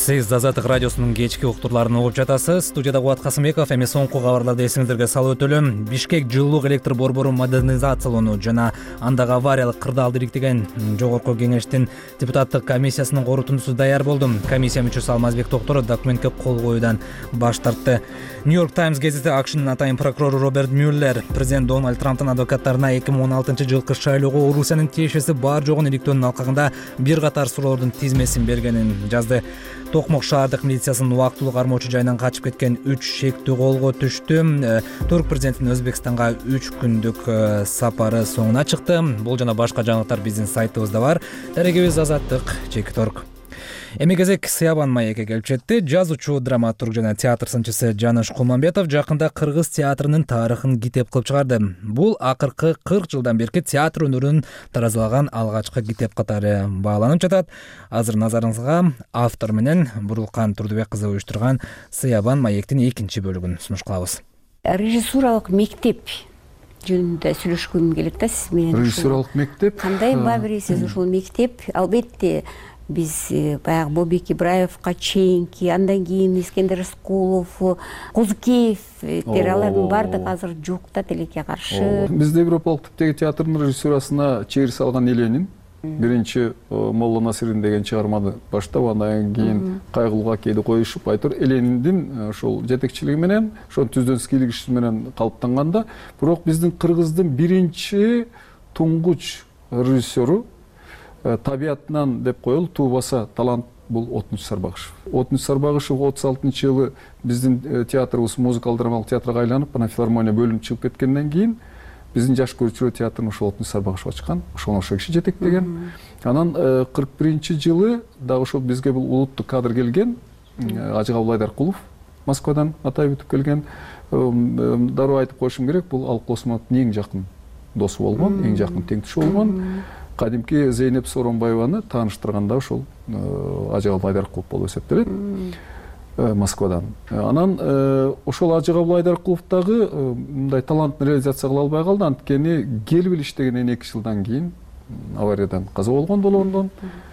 Сиз Азаттык радиосунун кечки уктурларын угуп жатасыз. Студияда Кубат Касымбеков. Эми соңку кабарларды эсиңиздерге салып өтөлөм. Бишкек жылуулук электр борборун модернизациялоону жана андагы авариялык кырдаалды ириктеген жогорку кеңештин депутаттык комиссиясынын корутундусу даяр болду. Комиссия мүчөсү Алмазбек Токторов документке кол коюудан баш тартты. Нью-Йорк Таймс гезити АКШнын атайын прокурору Роберт Мюллер президент Дональд Трамптын адвокаттарына эки миң он алтынчы жылкы шайлоого Орусиянын тиешеси бар жогун иликтөөнүн алкагында бир катар суроолордун тизмесин бергенин жазды. Токмок шаардык милициясынын убактылуу кармоочу жайынан качып кеткен үч шектүү колго түштү. Турк президентинин Өзбекстанга үч күндүк сапары соңуна чыкты. Бул жана башка жаңылыктар биздин сайтыбызда бар. Дарегибиз Азаттык чекит орг. Эми кезек Сыябан маекке келип жетти. Жазуучу, драматург жана театр сынчысы Жаныш Кулманбетов жакында кыргыз театрынын тарыхын китеп кылып чыгарды. Бул акыркы кырк жылдан берки театр өнөрүн таразалаган алгачкы китеп катары бааланып жатат. Азыр назарыңызга автор менен Бурулкан Турдубек кызы уюштурган Сыябан маектин экинчи бөлүгүн сунуш кылабыз. Режиссуралык мектеп жөнүндө сүйлөшкүм келет да сиз менен. Режиссуралык мектеп кандай бабиресиз ушул мектеп? Албетте биз баягы Бобек Ибраевка чейинки, андан кийин Искендер Рыскулов, Козукеев алардын баардыгы азыр жок да тилекке каршы. Бизде Европалык типтеги театрдын режиссурасына чегир салган Эленин биринчи Молла Насирин деген чыгарманы баштап, андан кийин Кайгылууга кейде коюшуп айтыр Элениндин ошол жетекчилиги менен, ошонун түздөн скилик иши менен калыптанганда, бирок биздин кыргыздын биринчи туңгуч режиссеру табиятынан деп коелу туубаса талант бул Отунч Сарбагышев. Отунч Сарбагышев отуз алтынчы жылы биздин театрыбыз музыкалык драмалык театрга айланып, анан филармония бөлүнүп чыгып кеткенден кийин биздин жаш көрүүчүлөр театрын ошол Отунч Сарбагышев ачкан, ошол ошо киши жетектеген. Анан кырк биринчи жылы дагы ошол бизге бул улуттук кадр келген, Ажыгабыл Айдаркулов Москвадан атайып өтүп келген. Дароо айтып коюшум керек, бул Алык Осмоновдун эң жакын досу болгон, эң жакын теңдеши болгон. Кадимки Зейнеп Сооронбаеваны тааныштырганда ошол Ажыгабыл Айдаркулов болуп эсептелет Москвадан. Анан ошол Ажыгабыл Айдаркулов дагы мындай талантын реализация кыла албай калды, анткени Келбил иштегенден эки жылдан кийин авариядан каза болгон болгондон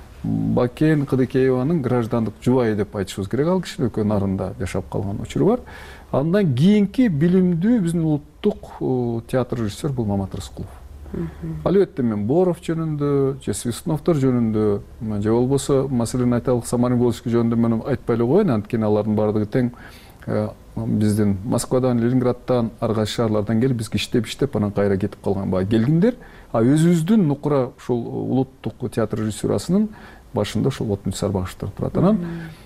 Бакен Кыдыкееванын граждандык жубайы деп айтышыбыз керек, ал киши экөө нарында жашап калган учуру бар. Андан кийинки билимдүү биздин улуттук театр режиссер бул Мамат Рыскулов. Албетте мен Боров жөнүндө, же Свистуновдор жөнүндө, же болбосо маселен айталык Самарин Волжский жөнүндө мен айтпай эле коеюн, анткени алардын баардыгы тең биздин Москвадан, Ленинградтан, ар кайсы шаарлардан келип бизге иштеп иштеп анан кайра кетип калган баа келгиндер. А өзүбүздүн нукура ушул улуттук театр режиссурасынын башында ушул Отунч Сарбагышевдер турат. Анан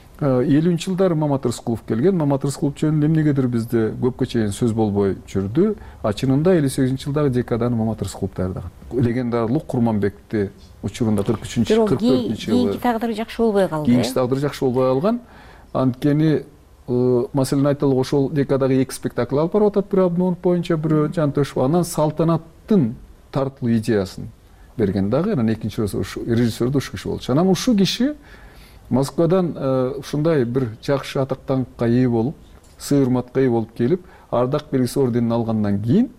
элүүнчү жылдары Мамат Рыскулов келген. Мамат Рыскулов жөнүндө эмнегедир бизде көпкө чейин сөз болбой жүрдү. А чынында элүү сегизинчи жылдагы декаданы Мамат Рыскулов даярдаган. Легендарлык Курманбекти учурунда кырк үчүнчү кырк төртүнчү жылы кийинки тагдыры жакшы болбой калды. Кийинки тагдыры жакшы болбой калган. Анткени маселен айталык ошол декадагы эки спектакль алып барып атат, бирөө Абдымомунов боюнча, бирөө Жантөшев. Анан салтанаттын тартылуу идеясын берген дагы, анан экинчи режиссер да ушу киши болчу. Анан ушу киши Москвадан ушундай бир жакшы атактаныкка ээ болуп, сый урматка ээ болуп келип, ардак белгиси орденин алгандан кийин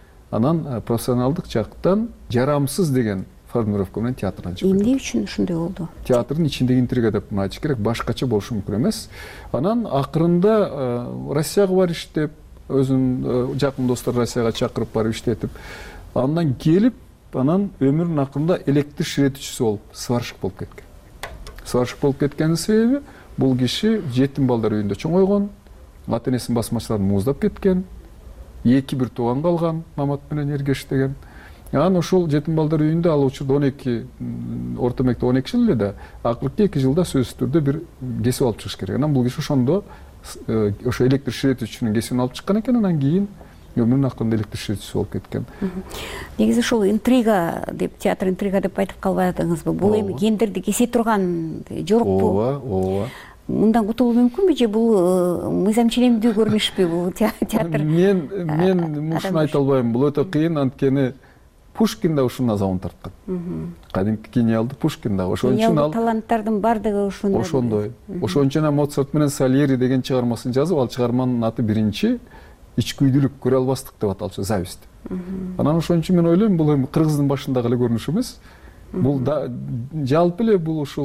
анан профессионалдык жактан жарамсыз деген формулировка менен театрдан чыгып. Эмне үчүн ушундай болду? Театрдын ичиндеги интрига деп айтыш керек, башкача болушу мүмкүн эмес. Анан акырында Россияга барып иштеп, өзүнүн жакын достору Россияга чакырып барып иштетип, андан келип, анан өмүрүнүн акырында электр ширетүүчүсү болуп, сварщик болуп кеткен. Сварщик болуп кеткенин себеби бул киши жетим балдар үйүндө чоңойгон, ата энесинин басмачыларын мууздап кеткен, эки бир тууган калган, Мамат менен Эргеш деген. Анан ошол жетим балдар үйүндө ал учурда он эки, орто мектеп он эки жыл эле да, акыркы эки жылда сөзсүз түрдө бир кесип алып чыгыш керек. Анан бул киши ошондо ошо электр ширетүүчүнүн кесибин алып чыккан экен, анан кийин өмүрүнүн акырында электр ширетүүчүсү болуп кеткен. Негизи ушул интрига деп, театр интрига деп айтып калбай атыңызбы? Бул эми гендерди кесе турган жорукпу? Ооба, ооба. Мындан кутулуу мүмкүнбү же бул мыйзам ченемдүү көрүнүшпү бул театр? Мен мен ушуну айта албайм. Бул өтө кыйын, анткени Пушкин да ушунун азабын тарткан. Кадимки гениалдуу Пушкин да. Ошон үчүн ал таланттардын бардыгы ошондой. Ошондой. Ошон үчүн Моцарт менен Сальери деген чыгармасын жазып, ал чыгарманын аты биринчи ичкүйдүүлүк, көрө албастык деп аталчу, зависть. Анан ошон үчүн мен ойлойм, бул эми кыргыздын башындагы эле көрүнүш эмес. Бул жалпы эле бул ушул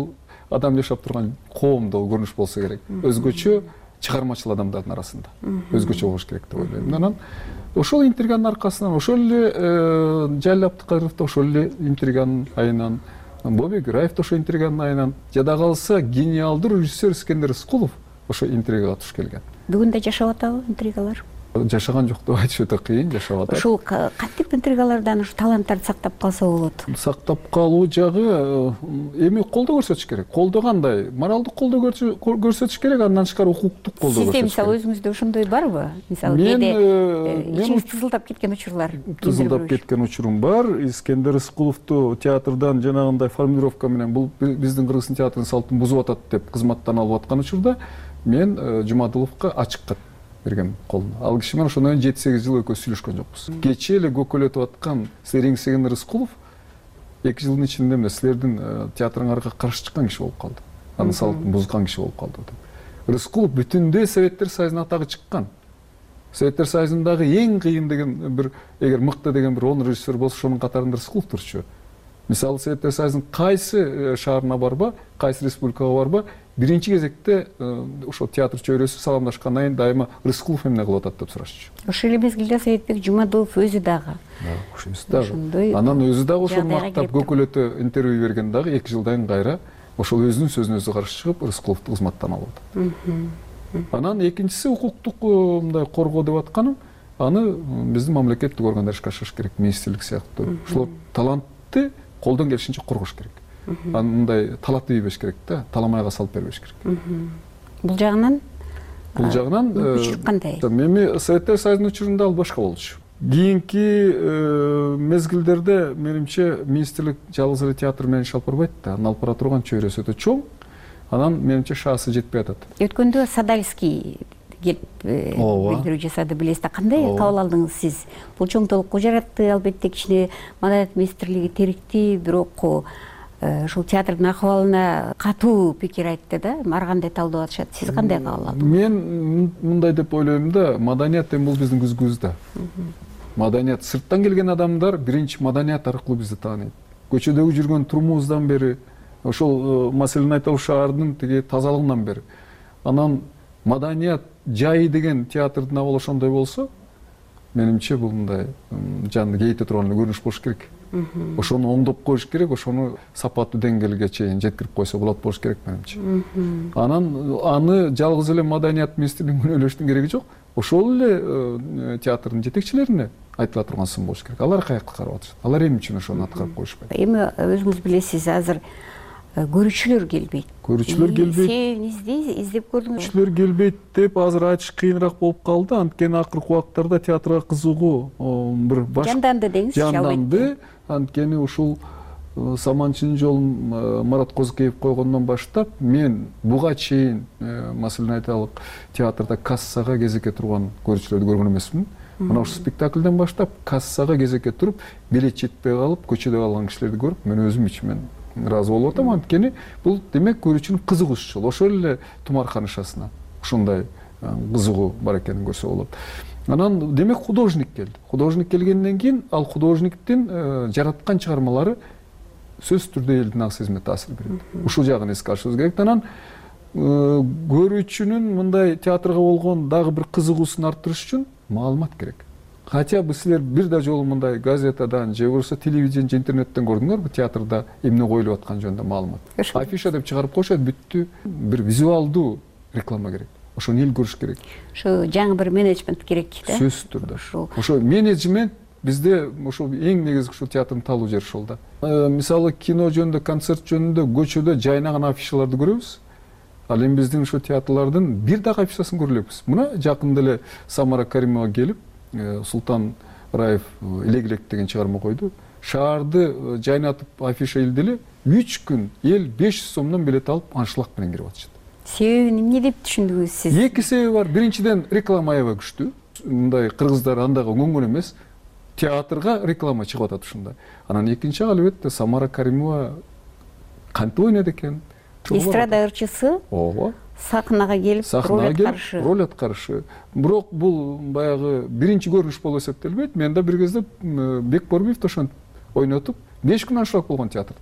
адам жашап турган коомдо көрүнүш болсо керек, өзгөчө чыгармачыл адамдардын арасында өзгөчө болуш керек деп ойлойм. Анан ошол интриганын аркасынан, ошол эле Жалил Абдыкадыров да ошол эле интриганын айынан, Бобек Раев да ошол интриганын айынан, жада калса гениалдуу режиссер Искендер Рыскулов ошо интригага туш келген. Бүгүн да жашап атабы интригалар? Жашаган жок деп айтыш өтө кыйын, жашап атат. Ушул кантип интригалардан ушу таланттарды сактап калса болот? Сактап калуу жагы эми колдоо көрсөтүш керек. Колдоо кандай? Моралдык колдоо көрсөтүш керек, андан тышкары укуктук колдоо көрсөтүш керек. Сизде мисалы өзүңүздө ошондой барбы? Мисалы кээде ичиңиз тызылдап кеткен учурлар? Тызылдап кеткен учурум бар. Искендер Рыскуловду театрдан жанагындай формулировка менен бул биздин кыргыз театрынын салтын бузуп атат деп кызматтан алып аткан учурда мен Жумадыловго ачык кат берген колуна. Ал киши менен ошондон жети сегиз жыл экөөбүз сүйлөшкөн жокпуз. Кечээ эле көкөлөтүп аткан Искендер Рыскулов эки жылдын ичинде эмне силердин театрыңарга каршы чыккан киши болуп калды. Анын салтын бузган киши болуп калды деп. Рыскулов бүтүндөй Советтер Союзунун атагы чыккан. Советтер Союзундагы эң кыйын деген бир, эгер мыкты деген бир он режиссер болсо, ошонун катарында Рыскулов турчу. Мисалы Советтер Союзунун кайсы шаарына барба, кайсы республикага барба, биринчи кезекте ошо театр чөйрөсү саламдашкандан кийин дайыма Рыскулов эмне кылып атат деп сурашчу. Ошол эле мезгилде Советбек Жумадылов өзү дагы. Ошо дагы. Анан өзү дагы ошол мактап көкөлөтө интервью берген дагы эки жылдан кайра ошол өзүнүн сөзүнө өзү каршы чыгып Рыскуловду кызматтан алып атат. Анан экинчиси укуктук мындай коргоо деп атканым, аны биздин мамлекеттик органдар ишке ашырыш керек, министрлик сыяктуу. Ошол талантты колдон келишинче коргош керек. Андай талапты ийбеш керек да, таламайга салып бербеш керек. Бул жагынан бул жагынан мүмкүнчүлүк кандай? Эми Советтер Союзунун учурунда ал башка болчу. Кийинки мезгилдерде менимче министрлик жалгыз эле театр менен иш алып барбайт да, анын алып бара турган чөйрөсү өтө чоң. Анан менимче шаасы жетпей атат. Өткөндө Садальский келип билдирүү жасады, билесиз да, кандай кабыл алдыңыз сиз? Бул чоңтолукку жаратты, албетте кичине маданият министрлиги терикти, бирок ушул театрдын акыбалына катуу пикир айтты да, ар кандай талдоо атышат. Сиз кандай кабыл алдыңыз? Мен мындай деп ойлойм да, маданият эми бул биздин күзгүбүздө. Маданият сырттан келген адамдар биринчи маданият аркылуу бизди тааныйт. Көчөдөгү жүргөн турумубуздан бери, ошол маселени айталы шаардын тиги тазалыгынан бери. Анан маданият жайы деген театрдын абалы ошондой болсо, менимче бул мындай жанды кейте турган көрүнүш болуш керек. Ошону оңдоп коюш керек, ошону сапаттуу деңгээлге чейин жеткирип койсо болот болуш керек менимче. Анан аны жалгыз эле маданият министрлигине күнөөлөштүн кереги жок. Ошол эле театрдын жетекчилерине айтыла турган сын болуш керек. Алар каякка карап атышат? Алар эмне үчүн ошону аткарып коюшпайт? Эми өзүңүз билесиз, азыр көрүүчүлөр келбейт. Көрүүчүлөр келбейт. Себебин издеп көрдүңүз? Көрүүчүлөр келбейт деп азыр айтыш кыйыныраак болуп калды. Анткени акыркы убактарда театрга кызыгуу бир баш жанданды деңизчи, жанданды. Анткени ушул Саманчынын жолун Марат Козукеев койгондон баштап мен буга чейин, маселен айталык, театрда кассага кезекке турган көрүүчүлөрдү көргөн эмесмин. Мына ушул спектакльден баштап кассага кезекке туруп, билет жетпей калып, көчөдө калган кишилерди көрүп, мен өзүм ичимен ыраазы болуп атам. Анткени бул демек көрүүчүнүн кызыгуусу. Ошол эле Тумархан ишасына ушундай кызыгуу бар экенин көрсө болот. Анан демек художник келди. Художник келгенден кийин ал художниктин жараткан чыгармалары сөзсүз түрдө элдин ак сезимине таасир берет. Ушул жагын эске алышыбыз керек. Анан көрүүчүнүн мындай театрга болгон дагы бир кызыгуусун арттырыш үчүн маалымат керек. Хотя бы силер бир да жолу мындай газетадан же болбосо телевидение же интернеттен көрдүңөрбү театрда эмне коюлуп аткан жөнүндө маалымат? Афиша деп чыгарып коюшат, бүттү. Бир визуалдуу реклама керек. Ошону эл көрүш керек. Ошо жаңы бир менеджмент керек да. Сөзсүз түрдө. Ошо менеджмент бизде ошо эң негизги ушул театрдын талуу жери ошолда. Мисалы кино жөнүндө, концерт жөнүндө көчөдө жайнаган афишаларды көрөбүз. Ал эми биздин ошо театрлардын бир дагы афишасын көрө элекпиз. Мына жакында эле Самара Каримова келип, Султан Раев Илегилек деген чыгарма койду. Шаарды жайнатып афиша илдили, үч күн эл беш жүз сомдон билет алып аншлаг менен кирип атышат. Себебин эмне деп түшүндүңүз сиз? Эки себеби бар. Биринчиден реклама аябай күчтүү. Мындай кыргыздар андайга көңгөн эмес. Театрга реклама чыгып атат ушундай. Анан экинчи албетте Самара Каримова кантип ойнойт экен? Эстрада ырчысы? Ооба. Сахнага келип роль аткарышы. Роль аткарышы. Бирок бул баягы биринчи көрүнүш болуп эсептелбейт. Мен да бир кезде Бекборбиев ошентип ойнотуп беш күн аншлаг болгон театрда.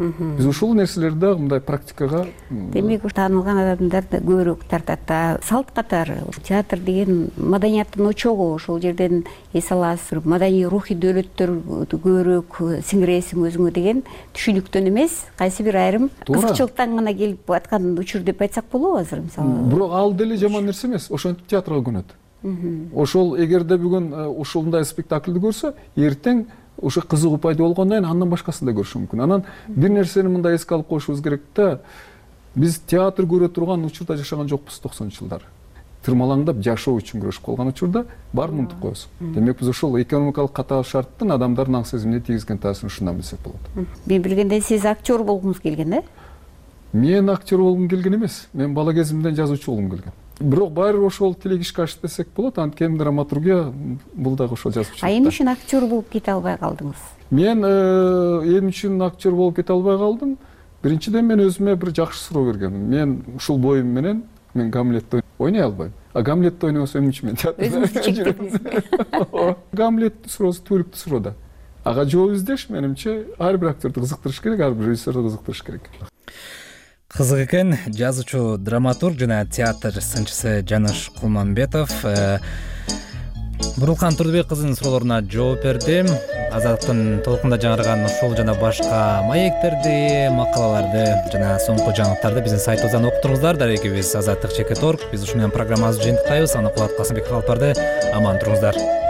биз ушул нерселерди дагы мындай практикага демек таанылган адамдарды көбүрөөк тартат. Салт катары театр деген маданияттын очогу, ошол жерден эс аласыз, маданий рухий дөөлөттөр көбүрөөк сиңиресиң өзүңө деген түшүнүктөн эмес, кайсы бир айрым кызыкчылыктан гана келип аткан учур деп айтсак болобу азыр мисалы? Бирок ал деле жаман нерсе эмес, ошентип театрга көнөт. Ошол эгерде бүгүн ушундай спектакльди көрсө, эртең ошо кызыгуу пайда болгондон кийин андан башкасын да көрүшү мүмкүн. Анан бир нерсени мындай эске алып коюшубуз керек да, биз театр көрө турган учурда жашаган жокпуз токсонунчу жылдары. Тырмалаңдап жашоо үчүн күрөшүп калган учурда баарын унутуп коебуз. Демек биз ошол экономикалык катаал шарттын адамдардын аң сезимине тийгизген таасирин ушундан билсек болот. Мен билгенде сиз актер болгуңуз келген, э? Мен актер болгум келген эмес. Мен бала кезимден жазуучу болгум келген. Бирок баары ошол тилегишке ашты десек болот, анткени драматургия бул дагы ошол жазуучулук. А эмне үчүн актер болуп кете албай калдыңыз? Мен эмне үчүн актер болуп кете албай калдым? Биринчиден мен өзүмө бир жакшы суроо бергенмин. Мен ушул боюм менен мен Гамлетти ойной албайм. А Гамлетти ойнобосо эмне үчүн мен театрда? Өзүңүздү чектедиңизби? Гамлеттин суроосу түбөлүктүү суроо да. Ага жооп издеш менимче ар бир актерди кызыктырыш керек, ар бир режиссерди кызыктырыш керек. Кызык экен. Жазуучу, драматург жана театр сынчысы Жаныш Кулманбетов Бурулкан Турдубек кызынын суроолоруна жооп берди. Азаттыктын толкунда жаңырган ушул жана башка маектерди, макалаларды жана соңку жаңылыктарды биздин сайтыбыздан окуп туруңуздар. Дарегибиз азаттык чекит точка орг. Биз ушу менен программабызды жыйынтыктайбыз. Аны кубат Касымбеков алып барды. Аман туруңуздар.